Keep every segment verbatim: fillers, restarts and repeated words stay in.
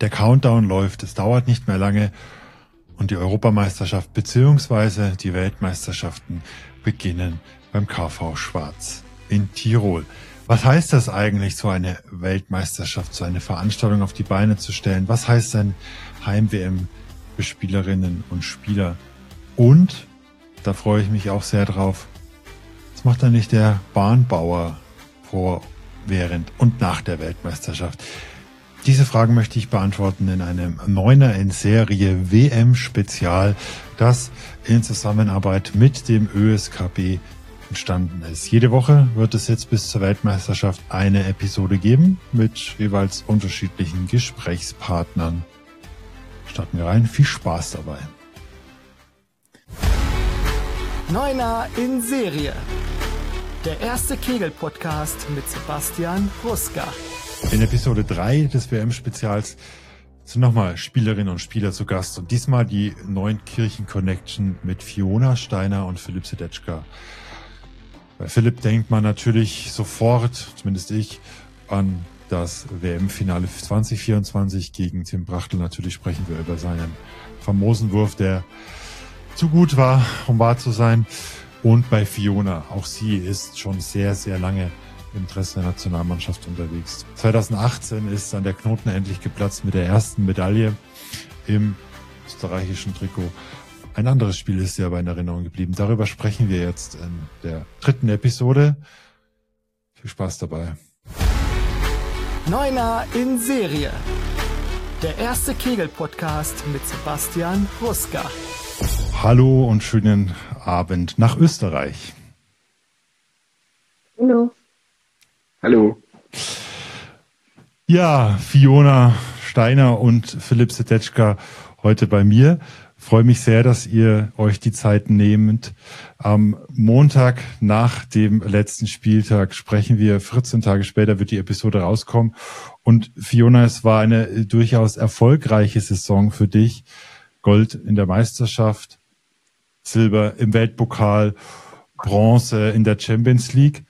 Der Countdown läuft, es dauert nicht mehr lange und die Europameisterschaft bzw. die Weltmeisterschaften beginnen beim K V Schwarz in Tirol. Was heißt das eigentlich, so eine Weltmeisterschaft, so eine Veranstaltung auf die Beine zu stellen? Was heißt ein Heim-W M für Spielerinnen und Spieler? Und, da freue ich mich auch sehr drauf, was macht eigentlich der Bahnbauer vor, während und nach der Weltmeisterschaft? Diese Fragen möchte ich beantworten in einem Neuner in Serie W M-Spezial, das in Zusammenarbeit mit dem Ö S K B entstanden ist. Jede Woche wird es jetzt bis zur Weltmeisterschaft eine Episode geben mit jeweils unterschiedlichen Gesprächspartnern. Starten wir rein. Viel Spaß dabei. Neuner in Serie. Der erste Kegel-Podcast mit Sebastian Ruska. In Episode drei des W M-Spezials sind nochmal Spielerinnen und Spieler zu Gast und diesmal die Neunkirchen Connection mit Fiona Steiner und Philipp Sedetschka. Bei Philipp denkt man natürlich sofort, zumindest ich, an das W M-Finale zwanzig vierundzwanzig gegen Tim Brachtel. Natürlich sprechen wir über seinen famosen Wurf, der zu gut war, um wahr zu sein. Und bei Fiona, auch sie ist schon sehr, sehr lange im Dress der Nationalmannschaft unterwegs. zwanzig achtzehn ist dann der Knoten endlich geplatzt mit der ersten Medaille im österreichischen Trikot. Ein anderes Spiel ist dir aber in Erinnerung geblieben. Darüber sprechen wir jetzt in der dritten Episode. Viel Spaß dabei. Neuner in Serie. Der erste Kegel-Podcast mit Sebastian Ruska. Hallo und schönen Abend nach Österreich. Hallo. Hallo. Ja, Fiona Steiner und Philipp Sedetschka heute bei mir. Freue mich sehr, dass ihr euch die Zeit nehmt. Am Montag nach dem letzten Spieltag sprechen wir. vierzehn Tage später wird die Episode rauskommen. Und Fiona, es war eine durchaus erfolgreiche Saison für dich. Gold in der Meisterschaft, Silber im Weltpokal, Bronze in der Champions League.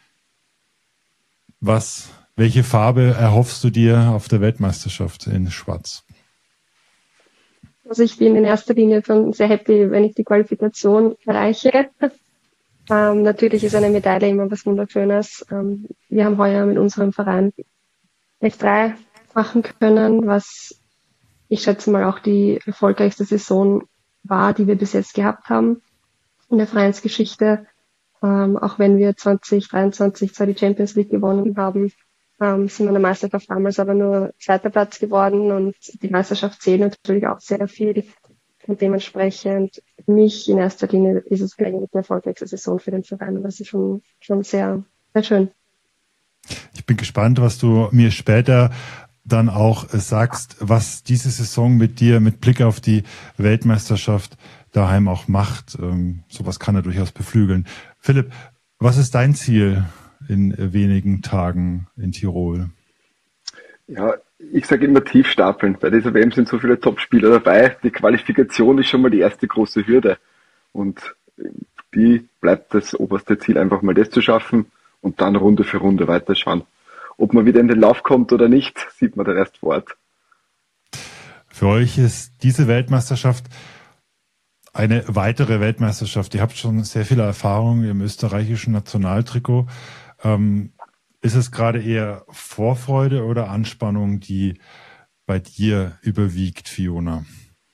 Was, welche Farbe erhoffst du dir auf der Weltmeisterschaft in Schwarz? Also ich bin in erster Linie schon sehr happy, wenn ich die Qualifikation erreiche. Ähm, natürlich ist eine Medaille immer was Wunderschönes. Ähm, wir haben heuer mit unserem Verein F drei machen können, was ich schätze mal auch die erfolgreichste Saison war, die wir bis jetzt gehabt haben in der Vereinsgeschichte. Ähm, auch wenn wir zwanzig dreiundzwanzig zwar die Champions League gewonnen haben, ähm, sind wir in der Meisterschaft damals aber nur zweiter Platz geworden und die Meisterschaft zählt natürlich auch sehr viel. Und dementsprechend für mich in erster Linie ist es eigentlich die erfolgreichste Saison für den Verein. Das ist schon, schon sehr, sehr schön. Ich bin gespannt, was du mir später dann auch sagst, was diese Saison mit dir mit Blick auf die Weltmeisterschaft daheim auch macht. Ähm, sowas kann er durchaus beflügeln. Philipp, was ist dein Ziel in wenigen Tagen in Tirol? Ja, ich sage immer tief stapeln. Bei dieser W M sind so viele Top-Spieler dabei. Die Qualifikation ist schon mal die erste große Hürde. Und die bleibt das oberste Ziel, einfach mal das zu schaffen und dann Runde für Runde weiterschauen. Ob man wieder in den Lauf kommt oder nicht, sieht man dann erst vor Ort. Für euch ist diese Weltmeisterschaft eine weitere Weltmeisterschaft. Ihr habt schon sehr viele Erfahrungen im österreichischen Nationaltrikot. Ähm, ist es gerade eher Vorfreude oder Anspannung, die bei dir überwiegt, Fiona?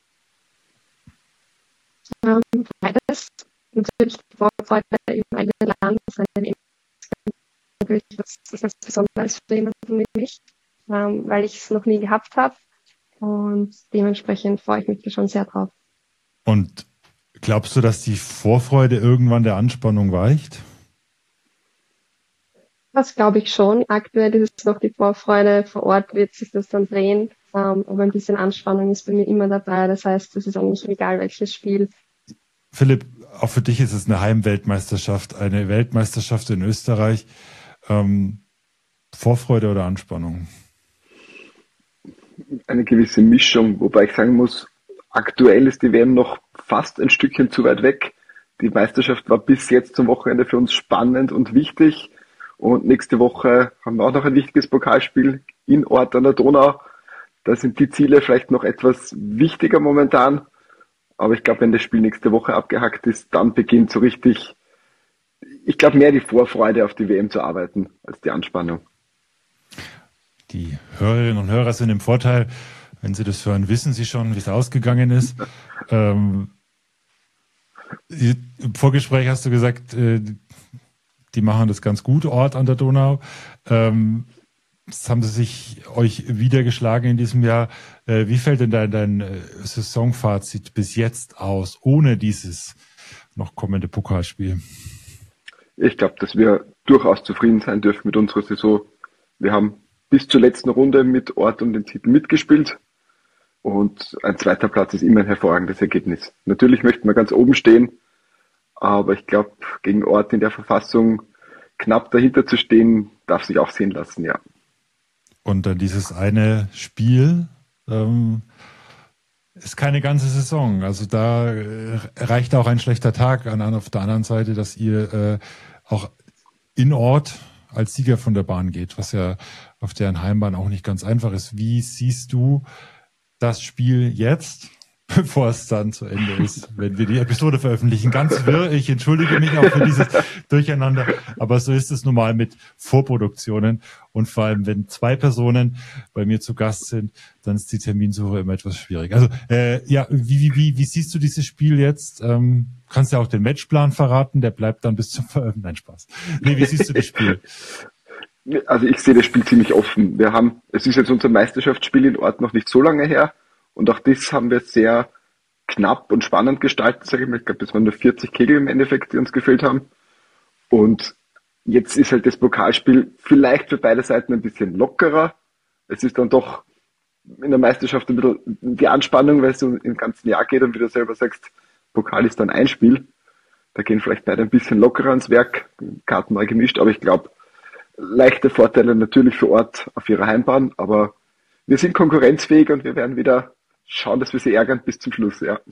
Ähm, beides. Natürlich die Vorfreude im eigenen Land. Das ist natürlich was, was Besonderes für jemanden wie mich, ähm, weil ich es noch nie gehabt habe. Und dementsprechend freue ich mich da schon sehr drauf. Und glaubst du, dass die Vorfreude irgendwann der Anspannung weicht? Das glaube ich schon. Aktuell ist es noch die Vorfreude. Vor Ort wird sich das dann drehen. Ähm, aber ein bisschen Anspannung ist bei mir immer dabei. Das heißt, es ist eigentlich egal, welches Spiel. Philipp, auch für dich ist es eine Heimweltmeisterschaft, eine Weltmeisterschaft in Österreich. Ähm, Vorfreude oder Anspannung? Eine gewisse Mischung, wobei ich sagen muss, aktuell ist die W M noch fast ein Stückchen zu weit weg. Die Meisterschaft war bis jetzt zum Wochenende für uns spannend und wichtig. Und nächste Woche haben wir auch noch ein wichtiges Pokalspiel in Ort an der Donau. Da sind die Ziele vielleicht noch etwas wichtiger momentan. Aber ich glaube, wenn das Spiel nächste Woche abgehackt ist, dann beginnt so richtig, ich glaube, mehr die Vorfreude auf die W M zu arbeiten als die Anspannung. Die Hörerinnen und Hörer sind im Vorteil. Wenn Sie das hören, wissen Sie schon, wie es ausgegangen ist. ähm, Im Vorgespräch hast du gesagt, äh, die machen das ganz gut, Ort an der Donau. Ähm, das haben sie sich euch wieder geschlagen in diesem Jahr. Äh, wie fällt denn dein, dein äh, Saisonfazit bis jetzt aus, ohne dieses noch kommende Pokalspiel? Ich glaube, dass wir durchaus zufrieden sein dürfen mit unserer Saison. Wir haben bis zur letzten Runde mit Ort um den Titel mitgespielt. Und ein zweiter Platz ist immer ein hervorragendes Ergebnis. Natürlich möchten wir ganz oben stehen, aber ich glaube, gegen Ort in der Verfassung knapp dahinter zu stehen, darf sich auch sehen lassen, ja. Und dann dieses eine Spiel ähm, ist keine ganze Saison. Also da äh, reicht auch ein schlechter Tag an, auf der anderen Seite, dass ihr äh, auch in Ort als Sieger von der Bahn geht, was ja auf deren Heimbahn auch nicht ganz einfach ist. Wie siehst du das Spiel jetzt, bevor es dann zu Ende ist, wenn wir die Episode veröffentlichen? Ganz wirr, ich entschuldige mich auch für dieses Durcheinander, aber so ist es normal mit Vorproduktionen und vor allem, wenn zwei Personen bei mir zu Gast sind, dann ist die Terminsuche immer etwas schwierig. Also äh, ja, wie, wie, wie, wie siehst du dieses Spiel jetzt? Ähm, kannst ja auch den Matchplan verraten, der bleibt dann bis zum Veröffentlichen. Nein, Spaß. Nee, wie siehst du das Spiel? Also ich sehe das Spiel ziemlich offen. Wir haben, es ist jetzt unser Meisterschaftsspiel in Ort noch nicht so lange her und auch das haben wir sehr knapp und spannend gestaltet, sage ich mal. Ich glaube, es waren nur vierzig Kegel im Endeffekt, die uns gefehlt haben. Und jetzt ist halt das Pokalspiel vielleicht für beide Seiten ein bisschen lockerer. Es ist dann doch in der Meisterschaft ein bisschen die Anspannung, weil es so im ganzen Jahr geht und wie du selber sagst, Pokal ist dann ein Spiel. Da gehen vielleicht beide ein bisschen lockerer ans Werk, Karten neu gemischt, aber ich glaube, leichte Vorteile natürlich für Ort auf ihrer Heimbahn, aber wir sind konkurrenzfähig und wir werden wieder schauen, dass wir sie ärgern bis zum Schluss, ja.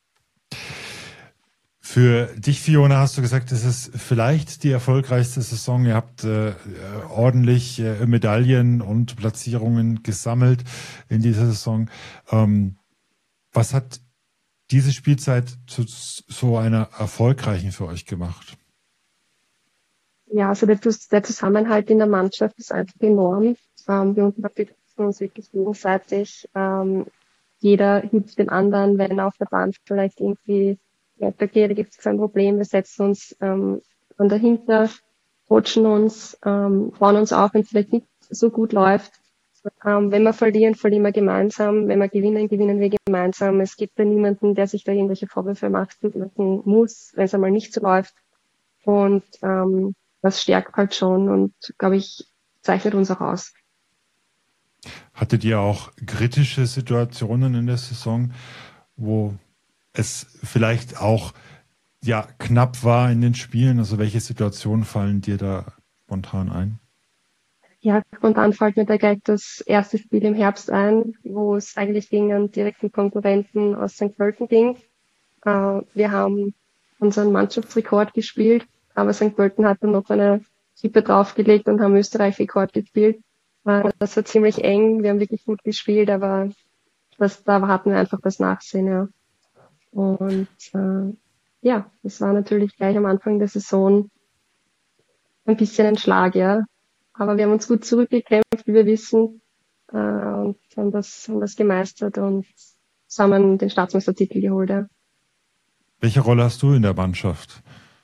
Für dich, Fiona, hast du gesagt, es ist vielleicht die erfolgreichste Saison. Ihr habt äh, ordentlich äh, Medaillen und Platzierungen gesammelt in dieser Saison. Ähm, was hat diese Spielzeit zu so einer erfolgreichen für euch gemacht? Ja, also der, der Zusammenhalt in der Mannschaft ist einfach enorm. Ähm, wir unterstützen uns wirklich gegenseitig. Ähm, jeder hilft den anderen, wenn auf der Bahn vielleicht irgendwie weitergeht, da gibt es kein Problem. Wir setzen uns ähm, dann dahinter, coachen uns, ähm, bauen uns auf, wenn es vielleicht nicht so gut läuft. Ähm, wenn wir verlieren, verlieren wir gemeinsam. Wenn wir gewinnen, gewinnen wir gemeinsam. Es gibt da niemanden, der sich da irgendwelche Vorwürfe machen muss, wenn es einmal nicht so läuft. Und ähm, das stärkt halt schon und, glaube ich, zeichnet uns auch aus. Hattet ihr auch kritische Situationen in der Saison, wo es vielleicht auch ja knapp war in den Spielen? Also welche Situationen fallen dir da spontan ein? Ja, spontan fällt mir da gleich das erste Spiel im Herbst ein, wo es eigentlich gegen einen direkten Konkurrenten aus Sankt Pölten ging. Äh, wir haben unseren Mannschaftsrekord gespielt, aber Sankt Pölten hat dann noch eine Kippe draufgelegt und haben Österreich-Rekord gespielt. Äh, das war ziemlich eng, wir haben wirklich gut gespielt, aber das, da hatten wir einfach das Nachsehen, ja. Und äh, ja, das war natürlich gleich am Anfang der Saison ein bisschen ein Schlag, ja. Aber wir haben uns gut zurückgekämpft, wie wir wissen, äh, und haben das, haben das gemeistert und zusammen den Staatsmeistertitel geholt, ja. Welche Rolle hast du in der Mannschaft?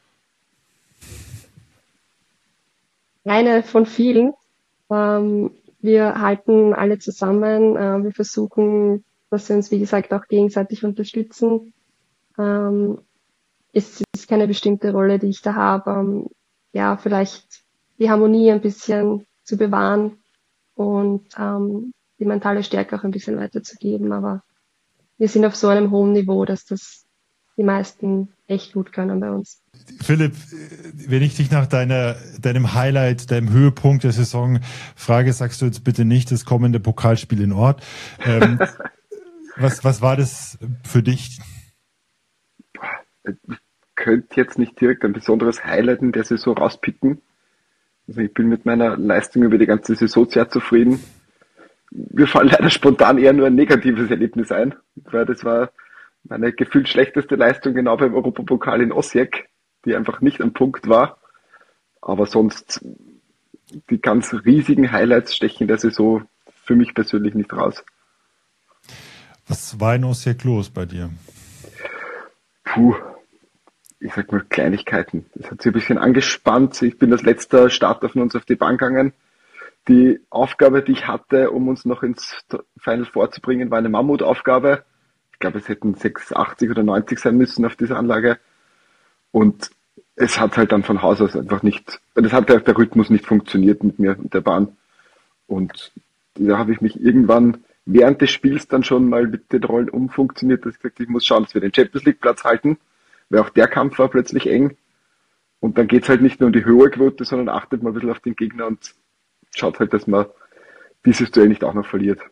Eine von vielen. Ähm, wir halten alle zusammen. Äh, wir versuchen, dass wir uns, wie gesagt, auch gegenseitig unterstützen. Ähm, es ist keine bestimmte Rolle, die ich da habe. Ähm, ja, vielleicht die Harmonie ein bisschen zu bewahren und ähm, die mentale Stärke auch ein bisschen weiterzugeben. Aber wir sind auf so einem hohen Niveau, dass das die meisten echt gut können bei uns. Philipp, wenn ich dich nach deiner, deinem Highlight, deinem Höhepunkt der Saison frage, sagst du jetzt bitte nicht das kommende Pokalspiel in Ort. Ähm, was, was war das für dich? Ich könnte jetzt nicht direkt ein besonderes Highlight in der Saison rauspicken. Also ich bin mit meiner Leistung über die ganze Saison sehr zufrieden. mir fällt leider spontan eher nur ein negatives Erlebnis ein, weil das war meine gefühlt schlechteste Leistung genau beim Europapokal in Osijek, die einfach nicht am Punkt war. Aber sonst, die ganz riesigen Highlights stechen in der Saison für mich persönlich nicht raus. Was war in Osijek los bei dir? Puh, ich sag mal Kleinigkeiten. Das hat sich ein bisschen angespannt. Ich bin als letzter Starter von uns auf die Bahn gegangen. Die Aufgabe, die ich hatte, um uns noch ins Final vorzubringen, war eine Mammutaufgabe. Ich glaube, es hätten sechsundachtzig oder neunzig sein müssen auf dieser Anlage. Und es hat halt dann von Haus aus einfach nicht, es hat der, der Rhythmus nicht funktioniert mit mir und der Bahn. Und da habe ich mich irgendwann während des Spiels dann schon mal mit den Rollen umfunktioniert, dass ich gesagt habe, ich muss schauen, dass wir den Champions League Platz halten, weil auch der Kampf war plötzlich eng. Und dann geht's halt nicht nur um die hohe Quote, sondern achtet mal ein bisschen auf den Gegner und schaut halt, dass man dieses Duell nicht auch noch verliert.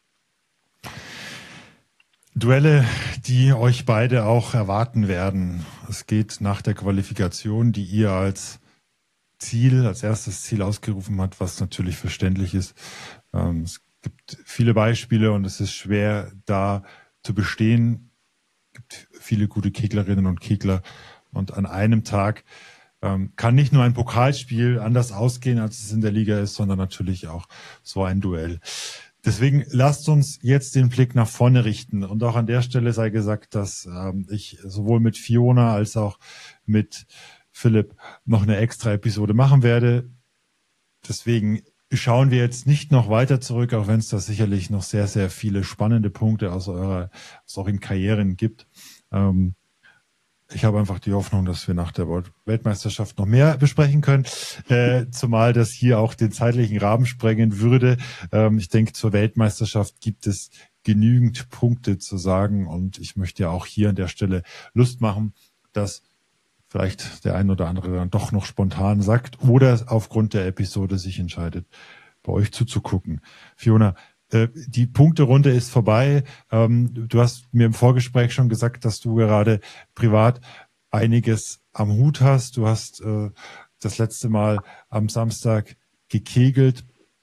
Duelle, die euch beide auch erwarten werden. Es geht nach der Qualifikation, die ihr als Ziel, als erstes Ziel ausgerufen habt, was natürlich verständlich ist. Ähm, es gibt viele Beispiele und es ist schwer, da zu bestehen. Es gibt viele gute Keglerinnen und Kegler und an einem Tag ähm, kann nicht nur ein Pokalspiel anders ausgehen, als es in der Liga ist, sondern natürlich auch so ein Duell. Deswegen lasst uns jetzt den Blick nach vorne richten. Und auch an der Stelle sei gesagt, dass ähm, ich sowohl mit Fiona als auch mit Philipp noch eine extra Episode machen werde. Deswegen schauen wir jetzt nicht noch weiter zurück, auch wenn es da sicherlich noch sehr, sehr viele spannende Punkte aus eurer, aus euren Karrieren gibt. Ähm, Ich habe einfach die Hoffnung, dass wir nach der Weltmeisterschaft noch mehr besprechen können, äh, zumal das hier auch den zeitlichen Rahmen sprengen würde. Ähm, ich denke, zur Weltmeisterschaft gibt es genügend Punkte zu sagen und ich möchte ja auch hier an der Stelle Lust machen, dass vielleicht der ein oder andere dann doch noch spontan sagt oder aufgrund der Episode sich entscheidet, bei euch zuzugucken. Fiona, die Punkterunde ist vorbei. Du hast mir im Vorgespräch schon gesagt, dass du gerade privat einiges am Hut hast. Du hast das letzte Mal am Samstag gekegelt.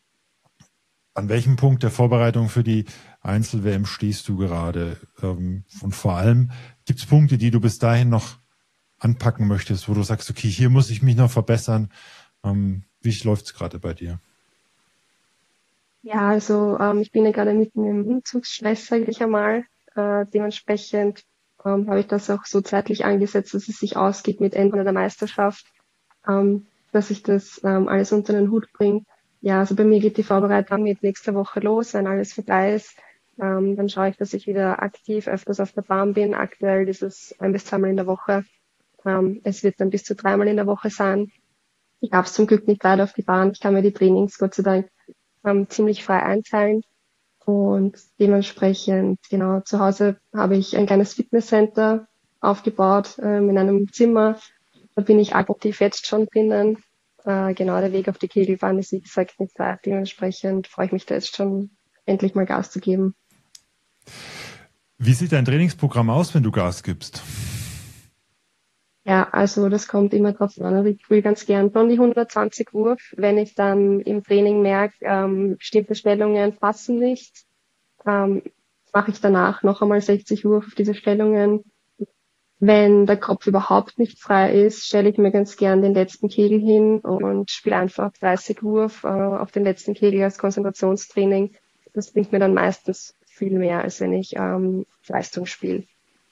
An welchem Punkt der Vorbereitung für die Einzel-W M stehst du gerade? Und vor allem, gibt es Punkte, die du bis dahin noch anpacken möchtest, wo du sagst, okay, hier muss ich mich noch verbessern. Wie läuft es gerade bei dir? Ja, also ähm, ich bin ja gerade mitten im Umzugsstress, sage ich einmal. Äh, dementsprechend ähm, habe ich das auch so zeitlich angesetzt, dass es sich ausgeht mit Ende der Meisterschaft, ähm, dass ich das ähm, alles unter den Hut bringe. Ja, also bei mir geht die Vorbereitung mit nächster Woche los, wenn alles vorbei ist. Ähm, dann schaue ich, dass ich wieder aktiv öfters auf der Bahn bin. Aktuell ist es ein bis zweimal in der Woche. Ähm, es wird dann bis zu dreimal in der Woche sein. Ich darf es zum Glück nicht weiter auf die Bahn. Ich kann mir die Trainings Gott sei Dank ähm, ziemlich frei einteilen. Und dementsprechend, genau, zu Hause habe ich ein kleines Fitnesscenter aufgebaut ähm, in einem Zimmer. Da bin ich aktiv jetzt schon drinnen. Äh, genau, der Weg auf die Kegelbahn ist, wie gesagt, nicht weit. Dementsprechend freue ich mich da jetzt schon, endlich mal Gas zu geben. Wie sieht dein Trainingsprogramm aus, wenn du Gas gibst? Ja, also das kommt immer drauf an. Also ich will ganz gern schon die hundertzwanzig Wurf. Wenn ich dann im Training merke, ähm, bestimmte Stellungen passen nicht, ähm, mache ich danach noch einmal sechzig Wurf auf diese Stellungen. Wenn der Kopf überhaupt nicht frei ist, stelle ich mir ganz gern den letzten Kegel hin und spiele einfach dreißig Wurf äh, auf den letzten Kegel als Konzentrationstraining. Das bringt mir dann meistens viel mehr, als wenn ich ähm, Leistung spiele.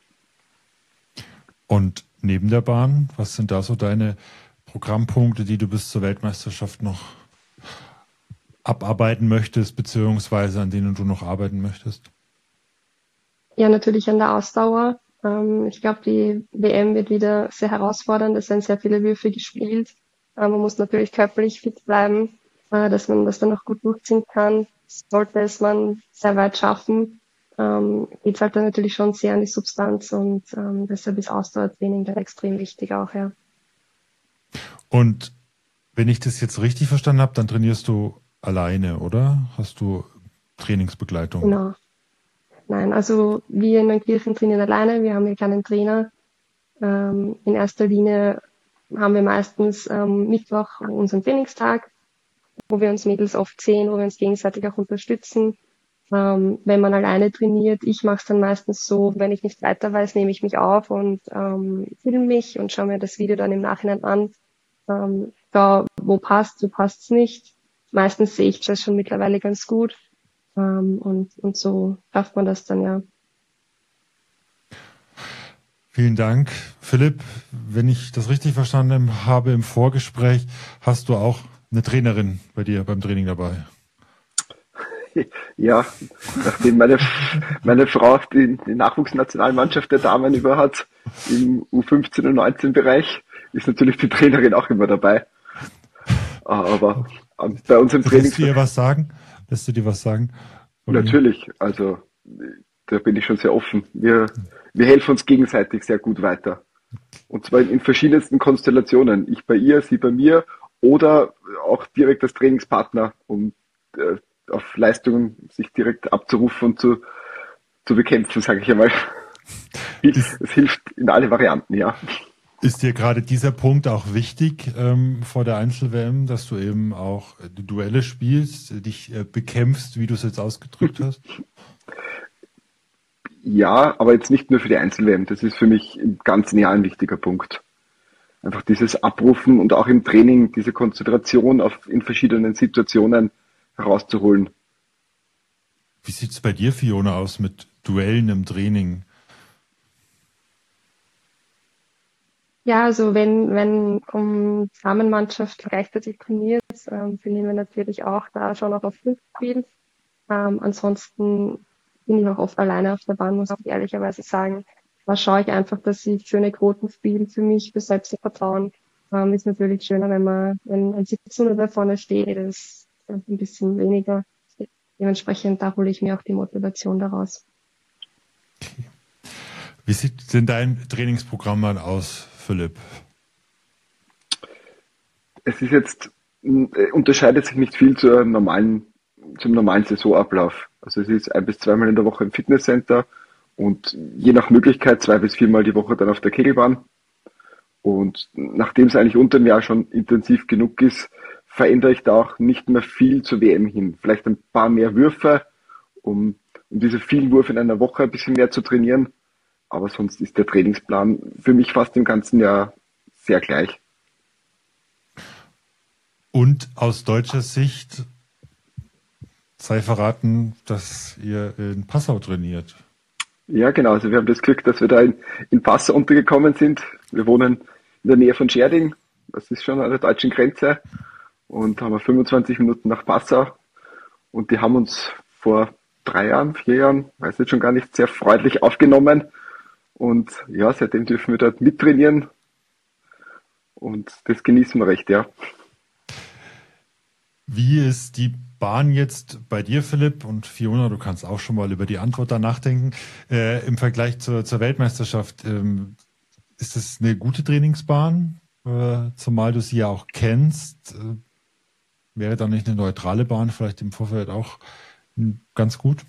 Und neben der Bahn, was sind da so deine Programmpunkte, die du bis zur Weltmeisterschaft noch abarbeiten möchtest, beziehungsweise an denen du noch arbeiten möchtest? Ja, natürlich an der Ausdauer. Ähm, ich glaube, die W M wird wieder sehr herausfordernd. Es werden sehr viele Würfe gespielt. Äh, man muss natürlich körperlich fit bleiben, äh, dass man das dann auch gut durchziehen kann. Sollte es man sehr weit schaffen, ähm, geht es halt dann natürlich schon sehr an die Substanz und ähm, deshalb ist Ausdauertraining da extrem wichtig auch, ja. Und wenn ich das jetzt richtig verstanden habe, dann trainierst du alleine, oder? Hast du Trainingsbegleitung? Genau. Nein, also wir in der Kirche trainieren alleine, wir haben hier keinen Trainer. Ähm, in erster Linie haben wir meistens ähm, Mittwoch unseren Trainingstag. wo wir uns Mädels oft sehen, wo wir uns gegenseitig auch unterstützen. Ähm, wenn man alleine trainiert, ich mache es dann meistens so, wenn ich nicht weiter weiß, nehme ich mich auf und ähm, filme mich und schaue mir das Video dann im Nachhinein an. Ähm, schau, wo passt, wo passt's nicht. Meistens sehe ich das schon mittlerweile ganz gut. Ähm, und, und so schafft man das dann, ja. Vielen Dank. Philipp, wenn ich das richtig verstanden habe im Vorgespräch, hast du auch eine Trainerin bei dir beim Training dabei. Ja, nachdem meine, meine Frau die, die Nachwuchsnationalmannschaft der Damen über hat, im U fünfzehn und neunzehn Bereich, ist natürlich die Trainerin auch immer dabei. Aber bei uns im Training... Lässt du dir was sagen? Lässt du dir was sagen? Natürlich, also da bin ich schon sehr offen. Wir, wir helfen uns gegenseitig sehr gut weiter. Und zwar in, in verschiedensten Konstellationen. Ich bei ihr, sie bei mir oder auch direkt als Trainingspartner, um äh, auf Leistungen sich direkt abzurufen und zu, zu bekämpfen, sage ich einmal. Es hilft in alle Varianten, ja. Ist dir gerade dieser Punkt auch wichtig ähm, vor der Einzel-W M, dass du eben auch äh, Duelle spielst, dich äh, bekämpfst, wie du es jetzt ausgedrückt hast? Ja, aber jetzt nicht nur für die Einzel-W M. Das ist für mich im ganzen Jahr ein wichtiger Punkt. Einfach dieses Abrufen und auch im Training diese Konzentration auf in verschiedenen Situationen herauszuholen. Wie sieht's bei dir, Fiona, aus mit Duellen im Training? Ja, also wenn, wenn um Damenmannschaft gleichzeitig trainiert, ähm, trainieren wir natürlich auch da schon auch auf fünf Spielen. Ähm, ansonsten bin ich auch oft alleine auf der Bahn, muss ich ehrlicherweise sagen. Da schaue ich einfach, dass ich schöne Quoten spiele für mich, für Selbstvertrauen. Ähm, ist natürlich schöner, wenn man, wenn ein siebzehn da vorne steht, das ist ein bisschen weniger. Dementsprechend, da hole ich mir auch die Motivation daraus. Okay. Wie sieht denn dein Trainingsprogramm mal aus, Philipp? Es ist jetzt, unterscheidet sich nicht viel zur normalen, zum normalen Saisonablauf. Also es ist ein bis zweimal in der Woche im Fitnesscenter und je nach Möglichkeit zwei bis viermal die Woche dann auf der Kegelbahn. Und nachdem es eigentlich unter dem Jahr schon intensiv genug ist, verändere ich da auch nicht mehr viel zur W M hin. Vielleicht ein paar mehr Würfe, um, um diese vielen Würfe in einer Woche ein bisschen mehr zu trainieren. Aber sonst ist der Trainingsplan für mich fast im ganzen Jahr sehr gleich. Und aus deutscher Sicht sei verraten, dass ihr in Passau trainiert. Ja, genau. Also wir haben das Glück, dass wir da in, in Passau untergekommen sind. Wir wohnen in der Nähe von Scherding. Das ist schon an der deutschen Grenze. Und haben wir fünfundzwanzig Minuten nach Passau. Und die haben uns vor drei Jahren, vier Jahren, weiß jetzt schon gar nicht, sehr freundlich aufgenommen. Und ja, seitdem dürfen wir dort mittrainieren. Und das genießen wir recht, ja. Wie ist die Bahn jetzt bei dir, Philipp, und Fiona, du kannst auch schon mal über die Antwort da nachdenken, äh, im Vergleich zur, zur Weltmeisterschaft? Ähm, ist das eine gute Trainingsbahn, äh, zumal du sie ja auch kennst? Äh, wäre da nicht eine neutrale Bahn vielleicht im Vorfeld auch mh, ganz gut?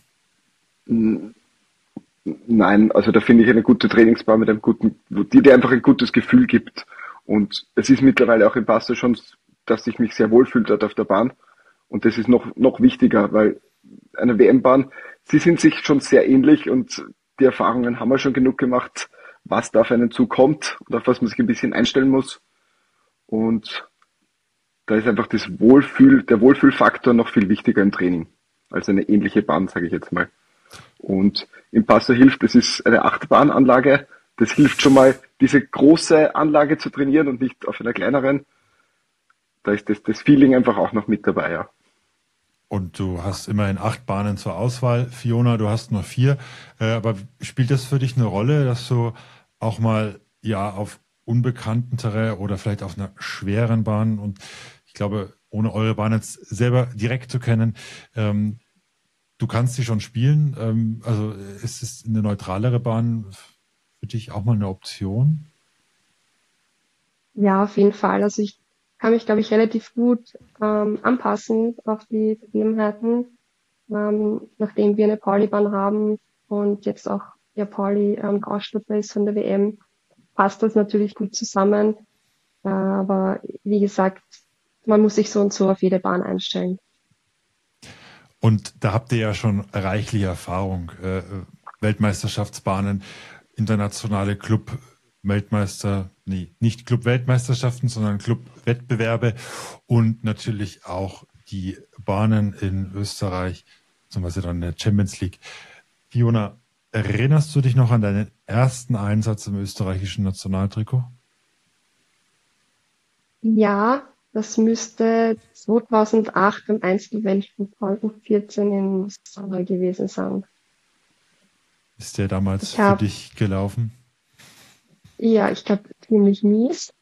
Nein, also da finde ich eine gute Trainingsbahn mit einem guten, die dir einfach ein gutes Gefühl gibt. Und es ist mittlerweile auch im Passau schon, dass ich mich sehr wohlfühle dort auf der Bahn. Und das ist noch, noch wichtiger, weil eine W M-Bahn, sie sind sich schon sehr ähnlich und die Erfahrungen haben wir schon genug gemacht, was da auf einen zukommt und auf was man sich ein bisschen einstellen muss. Und da ist einfach das Wohlfühl, der Wohlfühlfaktor noch viel wichtiger im Training als eine ähnliche Bahn, sage ich jetzt mal. Und im Passau hilft, das ist eine Achtbahnanlage, das hilft schon mal, diese große Anlage zu trainieren und nicht auf einer kleineren. Da ist das, das Feeling einfach auch noch mit dabei, ja. Und du hast immerhin acht Bahnen zur Auswahl. Fiona, du hast nur vier. Äh, aber spielt das für dich eine Rolle, dass du auch mal ja auf unbekannten Terrain oder vielleicht auf einer schweren Bahn, und ich glaube, ohne eure Bahn jetzt selber direkt zu kennen, ähm, du kannst sie schon spielen. Ähm, also ist es eine neutralere Bahn für dich auch mal eine Option? Ja, auf jeden Fall. Also ich kann mich, glaube ich, relativ gut ähm, anpassen auf die Gegebenheiten, ähm, nachdem wir eine Pauli-Bahn haben und jetzt auch der Pauli ähm, Ausstatter ist von der W M, passt das natürlich gut zusammen. Äh, aber wie gesagt, man muss sich so und so auf jede Bahn einstellen. Und da habt ihr ja schon reichliche Erfahrung. Äh, Weltmeisterschaftsbahnen, internationale Club-Weltmeister, nee, nicht Club-Weltmeisterschaften, sondern Club-Wettbewerbe und natürlich auch die Bahnen in Österreich, zum Beispiel dann in der Champions League. Fiona, erinnerst du dich noch an deinen ersten Einsatz im österreichischen Nationaltrikot? Ja, das müsste zweitausendacht beim Einzelweltcup zweitausendvierzehn in Österreich gewesen sein. Ist der damals Ich hab, für dich gelaufen? Ja, ich glaube ziemlich mies.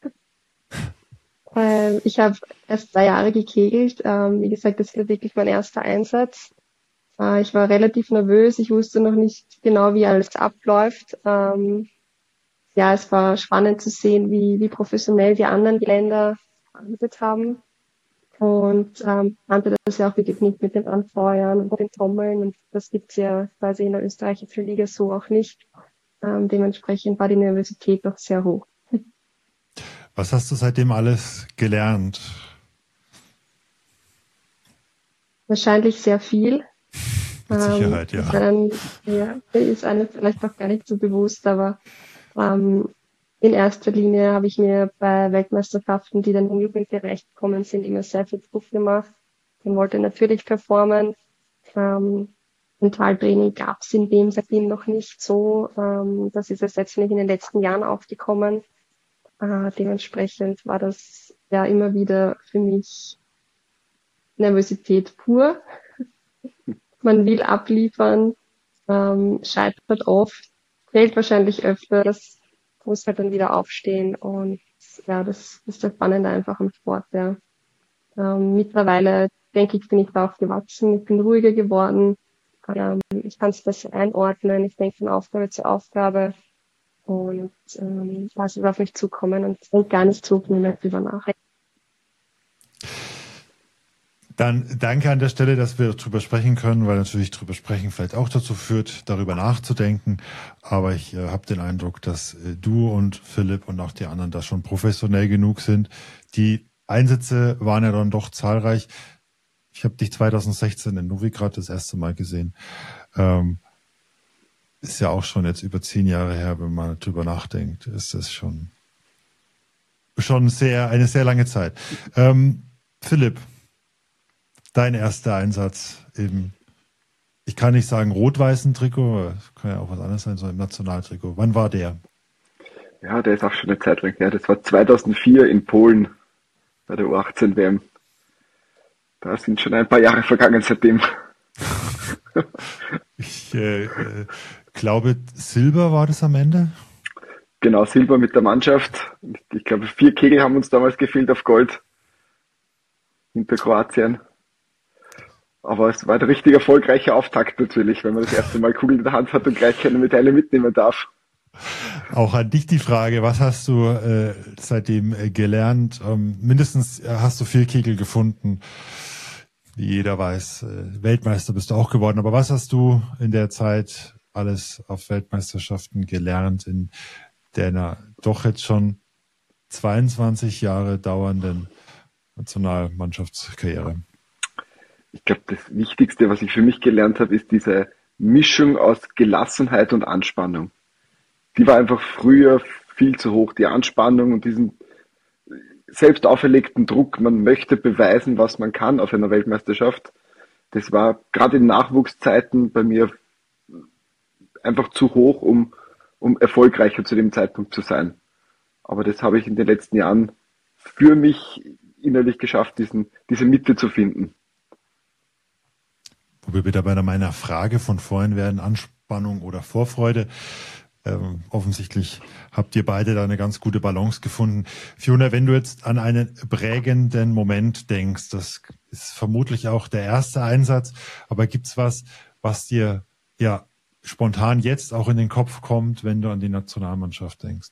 Weil ich habe erst zwei Jahre gekegelt. Ähm, wie gesagt, das war wirklich mein erster Einsatz. Äh, ich war relativ nervös. Ich wusste noch nicht genau, wie alles abläuft. Ähm, ja, es war spannend zu sehen, wie, wie professionell die anderen Länder gearbeitet haben. Und ähm, kannte das ja auch wirklich nicht mit den Anfeuern und den Trommeln. Und das gibt's ja quasi in der österreichischen Liga so auch nicht. Ähm, dementsprechend war die Nervosität doch sehr hoch. Was hast du seitdem alles gelernt? Wahrscheinlich sehr viel. Mit Sicherheit, ähm, ja. Ist einem, ja, ist einem vielleicht auch gar nicht so bewusst, aber ähm, in erster Linie habe ich mir bei Weltmeisterschaften, die dann im Jugendbereich gekommen sind, immer sehr viel Druck gemacht. Ich wollte natürlich performen. Ähm, Mentaltraining gab es in dem seitdem noch nicht so. Ähm, das ist erst letztendlich in den letzten Jahren aufgekommen. Äh, dementsprechend war das ja immer wieder für mich Nervosität pur. Man will abliefern, ähm, scheitert oft, fällt wahrscheinlich öfter, das muss halt dann wieder aufstehen und ja, das ist das Spannende einfach am Sport, ja. Ähm, mittlerweile, denke ich, bin ich da auch gewachsen, ich bin ruhiger geworden, ähm, ich kann es besser einordnen, ich denke von Aufgabe zu Aufgabe und ähm, lasse es auf mich zukommen und denke gar nicht so viel mehr drüber nach. Dann danke an der Stelle, dass wir darüber sprechen können, weil natürlich darüber sprechen vielleicht auch dazu führt, darüber nachzudenken. Aber ich äh, habe den Eindruck, dass äh, du und Philipp und auch die anderen da schon professionell genug sind. Die Einsätze waren ja dann doch zahlreich. Ich habe dich zweitausendsechzehn in Novigrad das erste Mal gesehen. Ähm, ist ja auch schon jetzt über zehn Jahre her, wenn man drüber nachdenkt. Ist das schon schon sehr eine sehr lange Zeit. Ähm, Philipp, dein erster Einsatz im, ich kann nicht sagen rot-weißen Trikot, kann ja auch was anderes sein, sondern im Nationaltrikot. Wann war der? Ja, der ist auch schon eine Zeit lang her. Das war zweitausendvier in Polen bei der U achtzehn W M. Da sind schon ein paar Jahre vergangen seitdem. Ich äh, äh, glaube, Silber war das am Ende? Genau, Silber mit der Mannschaft. Ich glaube, vier Kegel haben uns damals gefehlt auf Gold hinter Kroatien. Aber es war ein richtig erfolgreicher Auftakt natürlich, wenn man das erste Mal Kugel in der Hand hat und gleich keine Medaille mitnehmen darf. Auch an dich die Frage, was hast du äh, seitdem äh, gelernt? Ähm, mindestens äh, hast du vier Kegel gefunden. Wie jeder weiß, äh, Weltmeister bist du auch geworden. Aber was hast du in der Zeit alles auf Weltmeisterschaften gelernt in deiner doch jetzt schon zweiundzwanzig Jahre dauernden Nationalmannschaftskarriere? Ich glaube, das Wichtigste, was ich für mich gelernt habe, ist diese Mischung aus Gelassenheit und Anspannung. Die war einfach früher viel zu hoch, die Anspannung und diesen selbst auferlegten Druck. Man möchte beweisen, was man kann auf einer Weltmeisterschaft. Das war gerade in Nachwuchszeiten bei mir einfach zu hoch, um, um erfolgreicher zu dem Zeitpunkt zu sein. Aber das habe ich in den letzten Jahren für mich innerlich geschafft, diesen, diese Mitte zu finden. Wo wir wieder bei meiner Frage von vorhin werden, Anspannung oder Vorfreude. Ähm, offensichtlich habt ihr beide da eine ganz gute Balance gefunden. Fiona, wenn du jetzt an einen prägenden Moment denkst, das ist vermutlich auch der erste Einsatz, aber gibt's was, was dir ja spontan jetzt auch in den Kopf kommt, wenn du an die Nationalmannschaft denkst?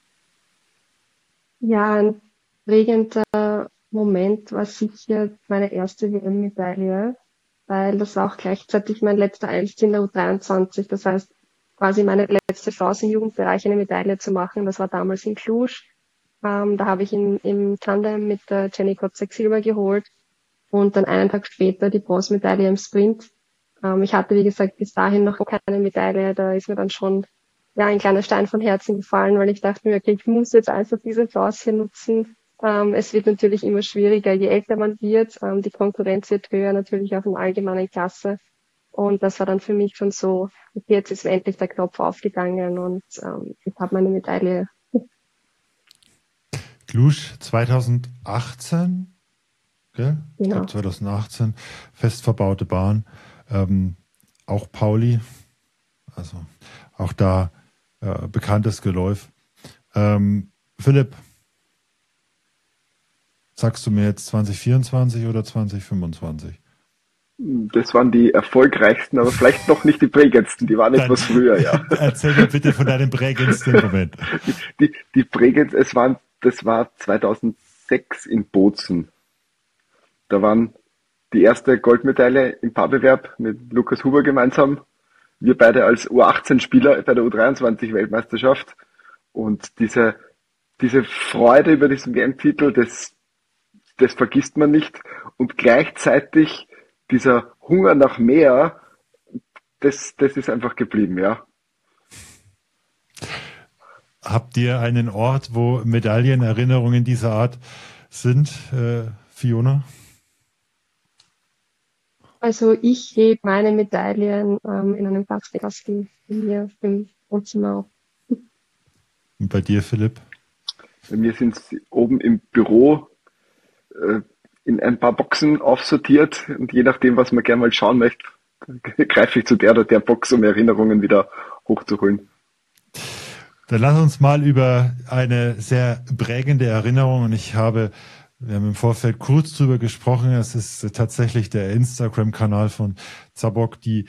Ja, ein prägender Moment war sicher meine erste W M-Medaille, weil das war auch gleichzeitig mein letzter Einsatz in der U dreiundzwanzig. Das heißt, quasi meine letzte Chance im Jugendbereich eine Medaille zu machen. Das war damals in Cluj. Ähm, da habe ich in, im Tandem mit der Jenny Kotzek Silber geholt und dann einen Tag später die Bronzemedaille im Sprint. Ähm, ich hatte, wie gesagt, bis dahin noch keine Medaille. Da ist mir dann schon ja ein kleiner Stein von Herzen gefallen, weil ich dachte mir, okay, ich muss jetzt einfach diese Chance hier nutzen. Ähm, es wird natürlich immer schwieriger, je älter man wird. Ähm, die Konkurrenz wird höher, natürlich auch im allgemeinen Klasse. Und das war dann für mich schon so, okay, jetzt ist endlich der Knopf aufgegangen und ähm, ich habe meine Medaille. Cluj zweitausendachtzehn, gell? Genau. Ich glaube zweitausendachtzehn, fest verbaute Bahn. Ähm, auch Pauli, also auch da äh, bekanntes Geläuf. Ähm, Philipp, sagst du mir jetzt zwanzig vierundzwanzig oder zwanzig fünfundzwanzig? Das waren die erfolgreichsten, aber vielleicht noch nicht die prägendsten. Die waren Dann, etwas früher, ja. Erzähl mir bitte von deinem prägendsten Moment. Die, die, die prägend, es waren, das war zweitausendsechs in Bozen. Da waren die erste Goldmedaille im Paarbewerb mit Lukas Huber gemeinsam. Wir beide als U achtzehn-Spieler bei der U dreiundzwanzig-Weltmeisterschaft. Und diese, diese Freude über diesen W M-Titel, das, das vergisst man nicht. Und gleichzeitig dieser Hunger nach mehr, das, das ist einfach geblieben, ja. Habt ihr einen Ort, wo Medaillenerinnerungen dieser Art sind, äh, Fiona? Also ich hebe meine Medaillen ähm, in einem Plastikkasten hier im Wohnzimmer auf. Und bei dir, Philipp? Bei mir sind sie oben im Büro äh, in ein paar Boxen aufsortiert und je nachdem, was man gerne mal schauen möchte, greife ich zu der oder der Box, um Erinnerungen wieder hochzuholen. Dann lass uns mal über eine sehr prägende Erinnerung, und ich habe, wir haben im Vorfeld kurz drüber gesprochen, es ist tatsächlich der Instagram-Kanal von Zabok, die,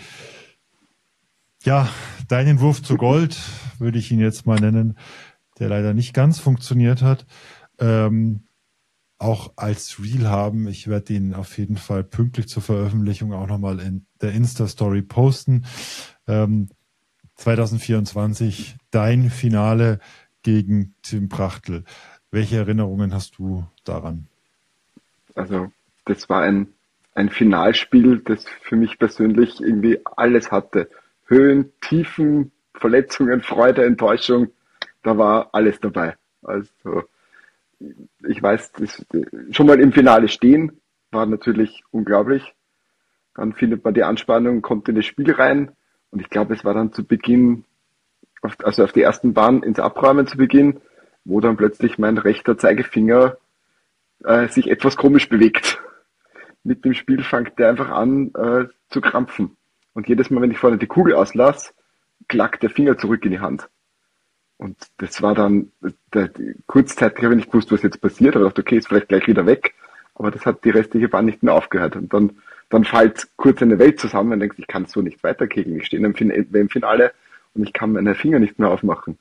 ja, deinen Wurf zu Gold, würde ich ihn jetzt mal nennen, der leider nicht ganz funktioniert hat, ähm, auch als Reel haben. Ich werde ihn auf jeden Fall pünktlich zur Veröffentlichung auch nochmal in der Insta-Story posten. Ähm, zwanzig vierundzwanzig, dein Finale gegen Tim Prachtl. Welche Erinnerungen hast du daran? Also das war ein, ein Finalspiel, das für mich persönlich irgendwie alles hatte. Höhen, Tiefen, Verletzungen, Freude, Enttäuschung, da war alles dabei. Also ich weiß, das, schon mal im Finale stehen war natürlich unglaublich. Dann findet man die Anspannung, kommt in das Spiel rein. Und ich glaube, es war dann zu Beginn, auf, also auf die ersten Bahn ins Abräumen zu Beginn, wo dann plötzlich mein rechter Zeigefinger äh, sich etwas komisch bewegt. Mit dem Spiel fängt der einfach an äh, zu krampfen. Und jedes Mal, wenn ich vorne die Kugel auslasse, klackt der Finger zurück in die Hand. Und das war dann, der, die, kurzzeitig habe ich nicht gewusst, was jetzt passiert, aber dachte, okay, ist vielleicht gleich wieder weg. Aber das hat die restliche Bahn nicht mehr aufgehört. Und dann Dann fällt kurz eine Welt zusammen und denkst, ich kann so nicht weiterkicken. Ich stehe im Finale und ich kann meine Finger nicht mehr aufmachen.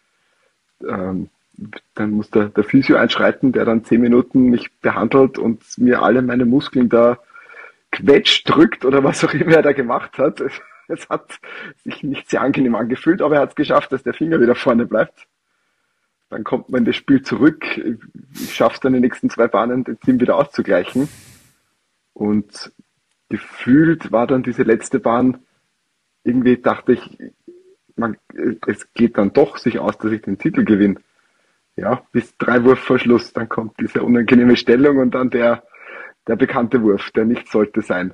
Ähm, dann muss der, der Physio einschreiten, der dann zehn Minuten mich behandelt und mir alle meine Muskeln da quetscht, drückt oder was auch immer er da gemacht hat. Es, es hat sich nicht sehr angenehm angefühlt, aber er hat es geschafft, dass der Finger wieder vorne bleibt. Dann kommt man in das Spiel zurück. Ich schaffe es dann in den nächsten zwei Bahnen, den Team wieder auszugleichen. Und gefühlt war dann diese letzte Bahn, irgendwie dachte ich, man, es geht dann doch sich aus, dass ich den Titel gewinne. Ja, bis drei Wurf vor Schluss, dann kommt diese unangenehme Stellung und dann der, der bekannte Wurf, der nicht sollte sein.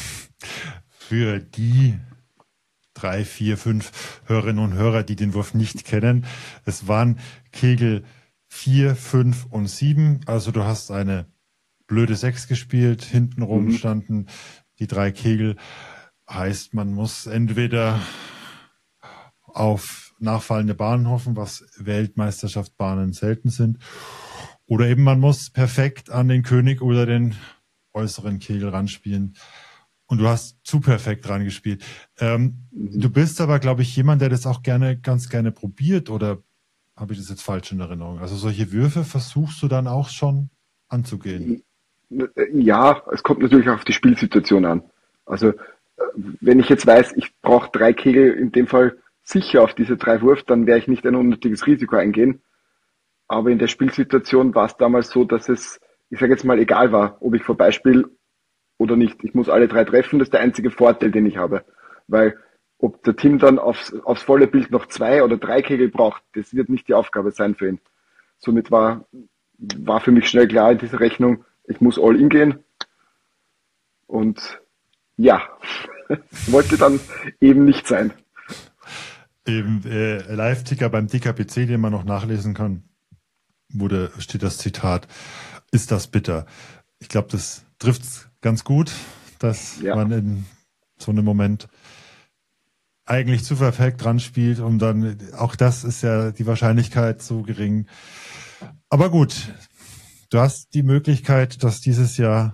Für die drei, vier, fünf Hörerinnen und Hörer, die den Wurf nicht kennen, es waren Kegel vier, fünf und sieben, also du hast eine blöde Sechs gespielt, hintenrum mhm. standen die drei Kegel, heißt man muss entweder auf nachfallende Bahnen hoffen, was Weltmeisterschaftsbahnen selten sind, oder eben man muss perfekt an den König oder den äußeren Kegel ranspielen. Und du hast zu perfekt rangespielt. Ähm, mhm. Du bist aber, glaube ich, jemand, der das auch gerne, ganz gerne probiert, oder habe ich das jetzt falsch in Erinnerung? Also solche Würfe versuchst du dann auch schon anzugehen? Ja, es kommt natürlich auch auf die Spielsituation an. Also wenn ich jetzt weiß, ich brauche drei Kegel, in dem Fall sicher auf diese drei Wurf, dann werde ich nicht ein unnötiges Risiko eingehen. aber in der Spielsituation war es damals so, dass es, ich sage jetzt mal, egal war, ob ich vorbeispiele oder nicht. Ich muss alle drei treffen, das ist der einzige Vorteil, den ich habe. Weil ob der Team dann aufs, aufs volle Bild noch zwei oder drei Kegel braucht, das wird nicht die Aufgabe sein für ihn. Somit war, war für mich schnell klar in dieser Rechnung, ich muss all in gehen. Und ja, wollte dann eben nicht sein. Im äh, Live-Ticker beim D K P C, den man noch nachlesen kann, wurde, steht das Zitat, ist das bitter. Ich glaube, das trifft ganz gut, dass ja. man in so einem Moment eigentlich zu perfekt dran spielt und dann, auch das ist ja die Wahrscheinlichkeit so gering. Aber gut, du hast die Möglichkeit, das dieses Jahr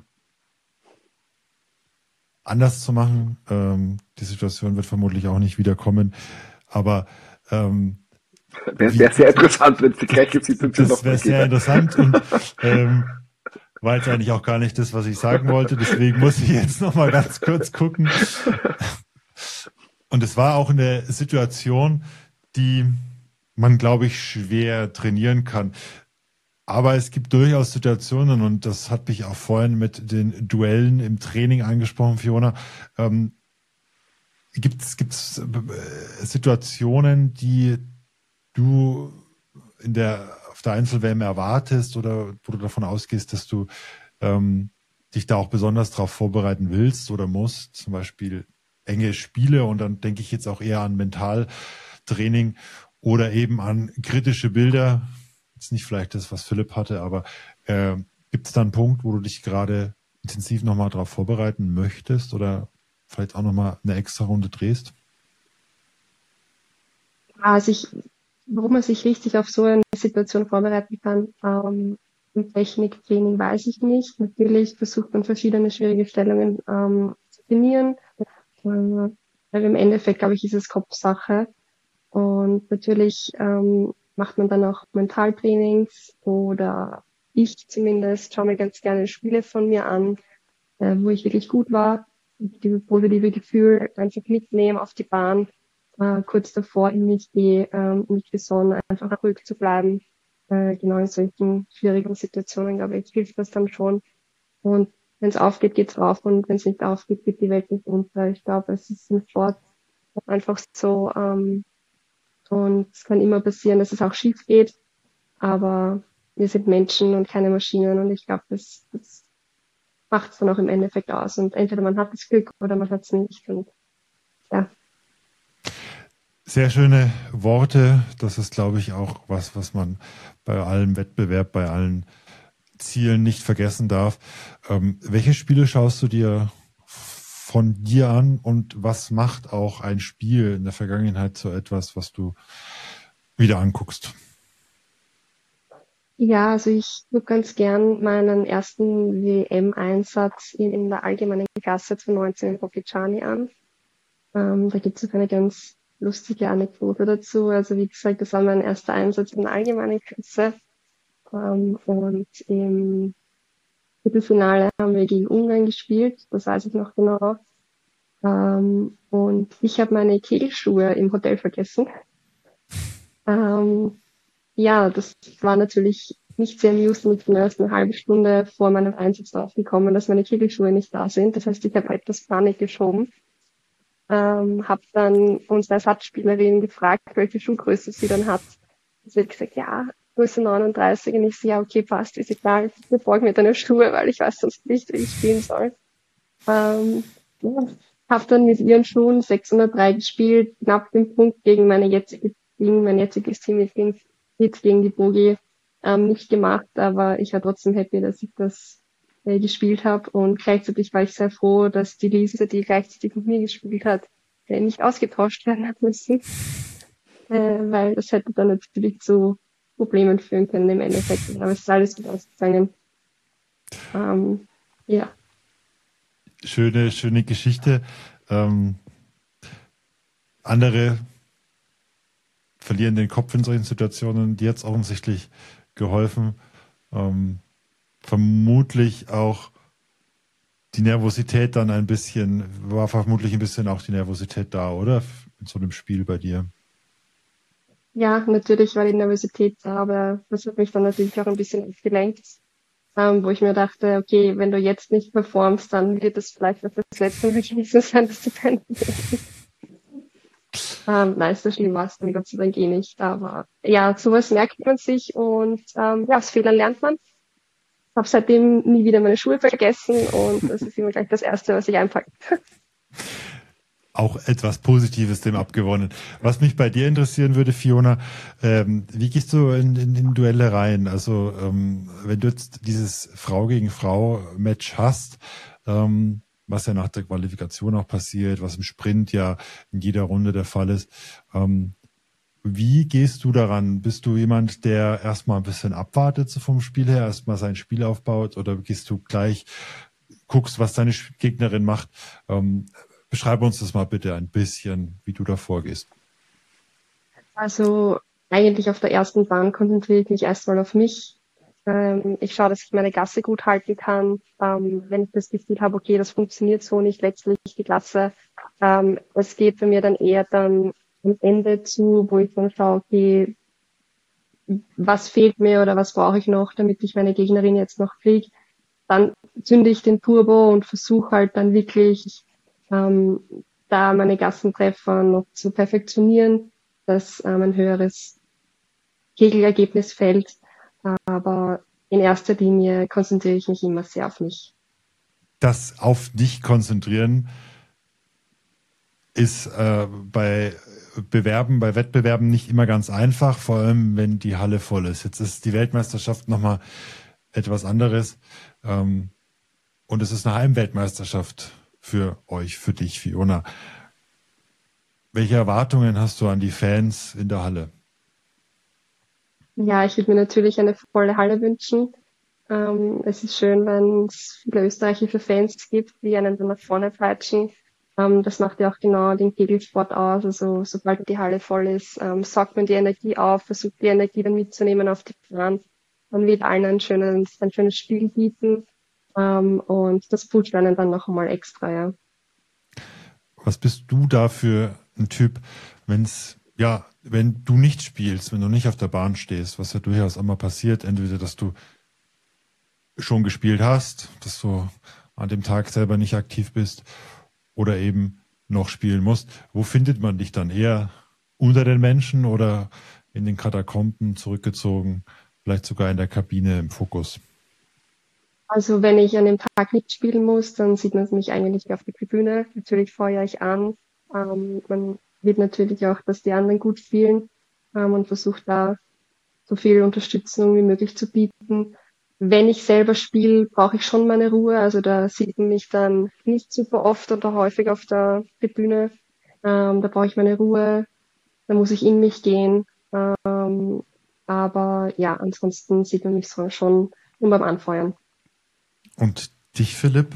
anders zu machen. Ähm, die Situation wird vermutlich auch nicht wiederkommen, aber ähm, wäre wär sehr interessant, wenn es die gleiche Situation noch Das wäre sehr interessant und ähm, war jetzt eigentlich auch gar nicht das, was ich sagen wollte, deswegen muss ich jetzt noch mal ganz kurz gucken. Und es war auch eine Situation, die man, glaube ich, schwer trainieren kann. Aber es gibt durchaus Situationen, und das hat mich auch vorhin mit den Duellen im Training angesprochen, Fiona. Ähm, gibt es gibt's Situationen, die du in der auf der Einzel-W M erwartest oder wo du davon ausgehst, dass du ähm, dich da auch besonders darauf vorbereiten willst oder musst, zum Beispiel enge Spiele, und dann denke ich jetzt auch eher an Mentaltraining oder eben an kritische Bilder. Jetzt nicht vielleicht das, was Philipp hatte, aber äh, gibt es da einen Punkt, wo du dich gerade intensiv nochmal darauf vorbereiten möchtest oder vielleicht auch nochmal eine extra Runde drehst? Also ich, warum man sich richtig auf so eine Situation vorbereiten kann, ähm, im Techniktraining weiß ich nicht. Natürlich versucht man verschiedene schwierige Stellungen ähm, zu trainieren. Ähm, weil im Endeffekt, glaube ich, ist es Kopfsache. Und natürlich ähm, macht man dann auch Mentaltrainings oder ich zumindest schaue mir ganz gerne Spiele von mir an, äh, wo ich wirklich gut war, dieses positive Gefühl einfach mitnehmen auf die Bahn, äh, kurz davor in mich gehe, ähm, mich besonnen, einfach ruhig zu bleiben. Äh, genau in solchen schwierigen Situationen, glaube ich, hilft das dann schon. Und wenn es aufgeht, geht's rauf, und wenn es nicht aufgeht, geht die Welt nicht unter. Ich glaube, es ist im Sport einfach so, ähm, und es kann immer passieren, dass es auch schief geht, aber wir sind Menschen und keine Maschinen, und ich glaube, das, das macht es dann auch im Endeffekt aus, und entweder man hat das Glück oder man hat es nicht, und ja. Sehr schöne Worte. Das ist, glaube ich, auch was, was man bei allem Wettbewerb, bei allen Zielen nicht vergessen darf. Ähm, welche Spiele schaust du dir von dir an, und was macht auch ein Spiel in der Vergangenheit so etwas, was du wieder anguckst? Ja, also ich gucke ganz gern meinen ersten W M-Einsatz in, in der allgemeinen Klasse zwanzig neunzehn in Rocchigiani an. Ähm, da gibt es auch eine ganz lustige Anekdote dazu. Also wie gesagt, das war mein erster Einsatz in der allgemeinen Klasse. Ähm, und im Viertelfinale haben wir gegen Ungarn gespielt, das weiß ich noch genau. Ähm, und ich habe meine Kegelschuhe im Hotel vergessen. Ähm, ja, das war natürlich nicht sehr amusing. Ich bin erst eine halbe Stunde vor meinem Einsatz draufgekommen, dass meine Kegelschuhe nicht da sind. Das heißt, ich habe etwas Panik geschoben. Ähm, habe dann unsere Ersatzspielerin gefragt, welche Schuhgröße sie dann hat. Sie hat gesagt, ja, Größe neununddreißig. Und ich so, ja, okay, passt, ist egal. Ich borge mir deine Schuhe, weil ich weiß sonst nicht, wie ich spielen soll. Ähm, ja, habe dann mit ihren Schuhen sechshundertdrei gespielt, knapp den Punkt gegen meine jetzige Team, mein jetziges Team mit gegen, gegen die Bogi ähm, nicht gemacht, aber ich war trotzdem happy, dass ich das äh, gespielt habe, und gleichzeitig war ich sehr froh, dass die Lisa, die gleichzeitig mit mir gespielt hat, äh, nicht ausgetauscht werden hat müssen, äh, weil das hätte dann natürlich zu Problemen führen können im Endeffekt, aber es ist alles gut ausgegangen. Ähm, ja. Schöne, schöne Geschichte. Ähm, andere verlieren den Kopf in solchen Situationen. Dir hat es offensichtlich geholfen. Ähm, vermutlich auch die Nervosität dann ein bisschen, war vermutlich ein bisschen auch die Nervosität da, oder? In so einem Spiel bei dir. Ja, natürlich war die Nervosität da, aber das hat mich dann natürlich auch ein bisschen abgelenkt, ähm, wo ich mir dachte, okay, wenn du jetzt nicht performst, dann wird es vielleicht auch das letzte Mal gewesen sein, dass du keine ähm, nein, so schlimm war es dann Gott sei Dank eh nicht. Aber ja, sowas merkt man sich und ähm, ja, aus Fehlern lernt man. Ich habe seitdem nie wieder meine Schuhe vergessen und das ist immer gleich das Erste, was ich einpacke. Auch etwas Positives dem abgewonnen. Was mich bei dir interessieren würde, Fiona, ähm, wie gehst du in, in, in Duelle rein? Also ähm, wenn du jetzt dieses Frau gegen Frau Match hast, ähm, was ja nach der Qualifikation auch passiert, was im Sprint ja in jeder Runde der Fall ist, ähm, wie gehst du daran? Bist du jemand, der erstmal ein bisschen abwartet so vom Spiel her, erstmal sein Spiel aufbaut, oder gehst du gleich, guckst, was deine Gegnerin macht? Ähm, beschreibe uns das mal bitte ein bisschen, wie du da vorgehst. Also eigentlich auf der ersten Bahn konzentriere ich mich erstmal auf mich. Ähm, ich schaue, dass ich meine Gasse gut halten kann. Ähm, wenn ich das Gefühl habe, okay, das funktioniert so nicht, wechsle ich die Klasse. Ähm, es geht bei mir dann eher dann am Ende zu, wo ich dann schaue, okay, was fehlt mir oder was brauche ich noch, damit ich meine Gegnerin jetzt noch kriege. Dann zünde ich den Turbo und versuche halt dann wirklich ähm, da meine Gassentreffer noch zu perfektionieren, dass ähm, ein höheres Kegelergebnis fällt. Aber in erster Linie konzentriere ich mich immer sehr auf mich. Das auf dich konzentrieren ist äh, bei Bewerben, bei Wettbewerben nicht immer ganz einfach, vor allem wenn die Halle voll ist. Jetzt ist die Weltmeisterschaft nochmal etwas anderes. Ähm, und es ist eine Heimweltmeisterschaft für euch, für dich, Fiona. Welche Erwartungen hast du an die Fans in der Halle? Ja, ich würde mir natürlich eine volle Halle wünschen. Ähm, es ist schön, wenn es viele österreichische Fans gibt, die einen dann nach vorne peitschen. Ähm, das macht ja auch genau den Kegelsport aus. Also sobald die Halle voll ist, ähm, saugt man die Energie auf, versucht die Energie dann mitzunehmen auf die Bahn. Man will allen ein schönes, ein schönes Spiel bieten. Ähm, und das pusht einen dann noch einmal extra, ja. Was bist du da für ein Typ, wenn's, ja, wenn du nicht spielst, wenn du nicht auf der Bahn stehst, was ja durchaus immer passiert, entweder, dass du schon gespielt hast, dass du an dem Tag selber nicht aktiv bist oder eben noch spielen musst. Wo findet man dich dann? Eher unter den Menschen oder in den Katakomben zurückgezogen, vielleicht sogar in der Kabine im Fokus? Also wenn ich an dem Tag nicht spielen muss, dann sieht man mich eigentlich auf der Tribüne. Natürlich feuere ich an. Ähm, man wird natürlich auch, dass die anderen gut spielen ähm, und versucht da so viel Unterstützung wie möglich zu bieten. Wenn ich selber spiele, brauche ich schon meine Ruhe. Also da sieht man mich dann nicht super oft oder häufig auf der Tribüne. Ähm, da brauche ich meine Ruhe. Da muss ich in mich gehen. Ähm, aber ja, ansonsten sieht man mich so schon nur beim Anfeuern. Und dich, Philipp?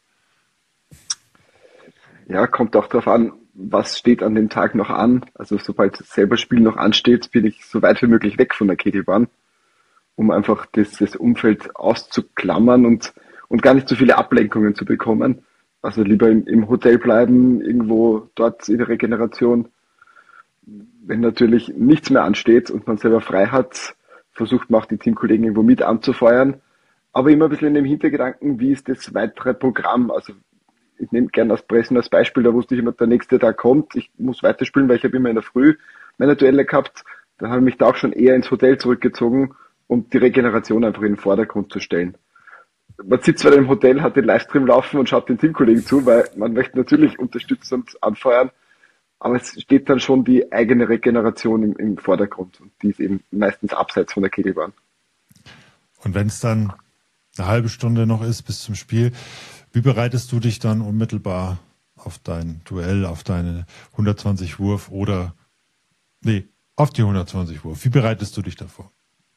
Ja, kommt auch darauf an, was steht an dem Tag noch an. Also sobald das selber Spiel noch ansteht, bin ich so weit wie möglich weg von der Kegelbahn, um einfach das, das Umfeld auszuklammern und, und gar nicht so viele Ablenkungen zu bekommen. Also lieber im, im Hotel bleiben, irgendwo dort in der Regeneration. Wenn natürlich nichts mehr ansteht und man selber frei hat, versucht man auch die Teamkollegen irgendwo mit anzufeuern. Aber immer ein bisschen in dem Hintergedanken, wie ist das weitere Programm? Also ich nehme gerne das Pressen als Beispiel, da wusste ich immer, der nächste Tag kommt, ich muss weiterspielen, weil ich habe immer in der Früh meine Duelle gehabt. Dann habe ich mich da auch schon eher ins Hotel zurückgezogen, um die Regeneration einfach in den Vordergrund zu stellen. Man sitzt zwar im Hotel, hat den Livestream laufen und schaut den Teamkollegen zu, weil man möchte natürlich unterstützen und anfeuern, aber es steht dann schon die eigene Regeneration im, im Vordergrund und die ist eben meistens abseits von der Kegelbahn. Und wenn es dann eine halbe Stunde noch ist bis zum Spiel, wie bereitest du dich dann unmittelbar auf dein Duell, auf deine hundertzwanzig Wurf oder, nee, auf die hundertzwanzig Wurf? Wie bereitest du dich davor?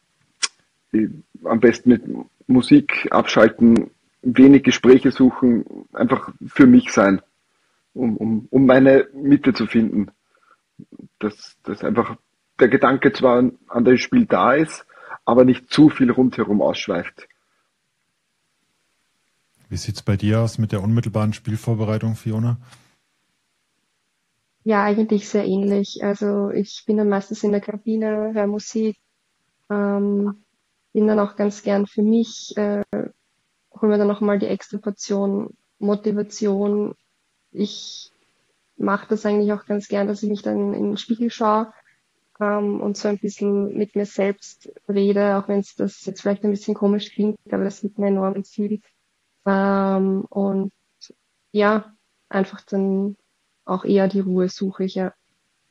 Am besten mit Musik abschalten, wenig Gespräche suchen, einfach für mich sein, um, um, um meine Mitte zu finden. Dass, dass einfach der Gedanke zwar an das Spiel da ist, aber nicht zu viel rundherum ausschweift. Wie sieht's bei dir aus mit der unmittelbaren Spielvorbereitung, Fiona? Ja, eigentlich sehr ähnlich. Also ich bin dann meistens in der Kabine, höre Musik, ähm, bin dann auch ganz gern für mich, äh, hole mir dann nochmal die extra Portion Motivation. Ich mache das eigentlich auch ganz gern, dass ich mich dann in den Spiegel schaue, ähm, und so ein bisschen mit mir selbst rede, auch wenn es das jetzt vielleicht ein bisschen komisch klingt, aber das gibt mir enorm viel. Ähm, und ja, einfach dann auch eher die Ruhe suche ich, ja.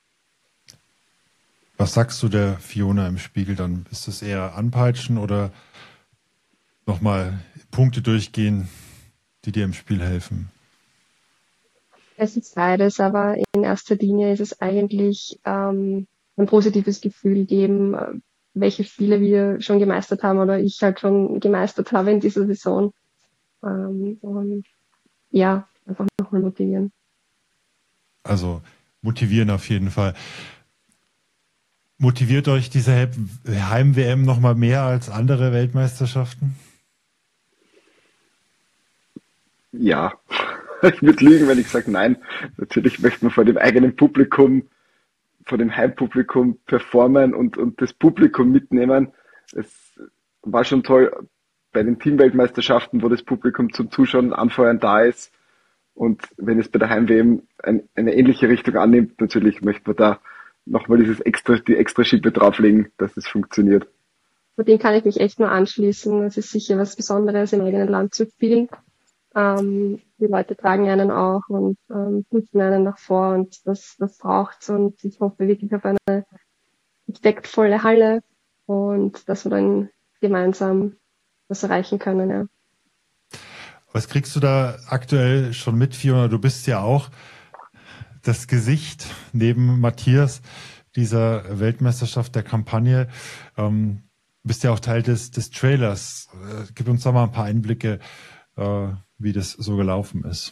Was sagst du der Fiona im Spiegel dann? Ist es eher anpeitschen oder nochmal Punkte durchgehen, die dir im Spiel helfen? Es ist beides, aber in erster Linie ist es eigentlich ähm, ein positives Gefühl geben, äh, welche Spiele wir schon gemeistert haben oder ich halt schon gemeistert habe in dieser Saison. Ähm, und ja, einfach nochmal motivieren. Also motivieren auf jeden Fall. Motiviert euch diese Heim-W M nochmal mehr als andere Weltmeisterschaften? Ja, ich würde lügen, wenn ich sage nein. Natürlich möchte man vor dem eigenen Publikum, vor dem Heimpublikum performen und, und das Publikum mitnehmen. Es war schon toll bei den Teamweltmeisterschaften, wo das Publikum zum Zuschauen, Anfeuern da ist. Und wenn es bei der Heim-W M ein, eine ähnliche Richtung annimmt, natürlich möchte man da nochmal dieses extra, die extra Schippe drauflegen, dass es funktioniert. Mit dem kann ich mich echt nur anschließen. Es ist sicher was Besonderes, im eigenen Land zu spielen. Ähm, die Leute tragen einen auch und ähm, pushen einen nach vor und das, das braucht's. Und ich hoffe wirklich auf eine respektvolle Halle und dass wir dann gemeinsam was erreichen können, ja. Was kriegst du da aktuell schon mit, Fiona? Du bist ja auch das Gesicht neben Matthias dieser Weltmeisterschaft, der Kampagne. Ähm, bist ja auch Teil des, des Trailers. Äh, gib uns doch mal ein paar Einblicke, äh, wie das so gelaufen ist.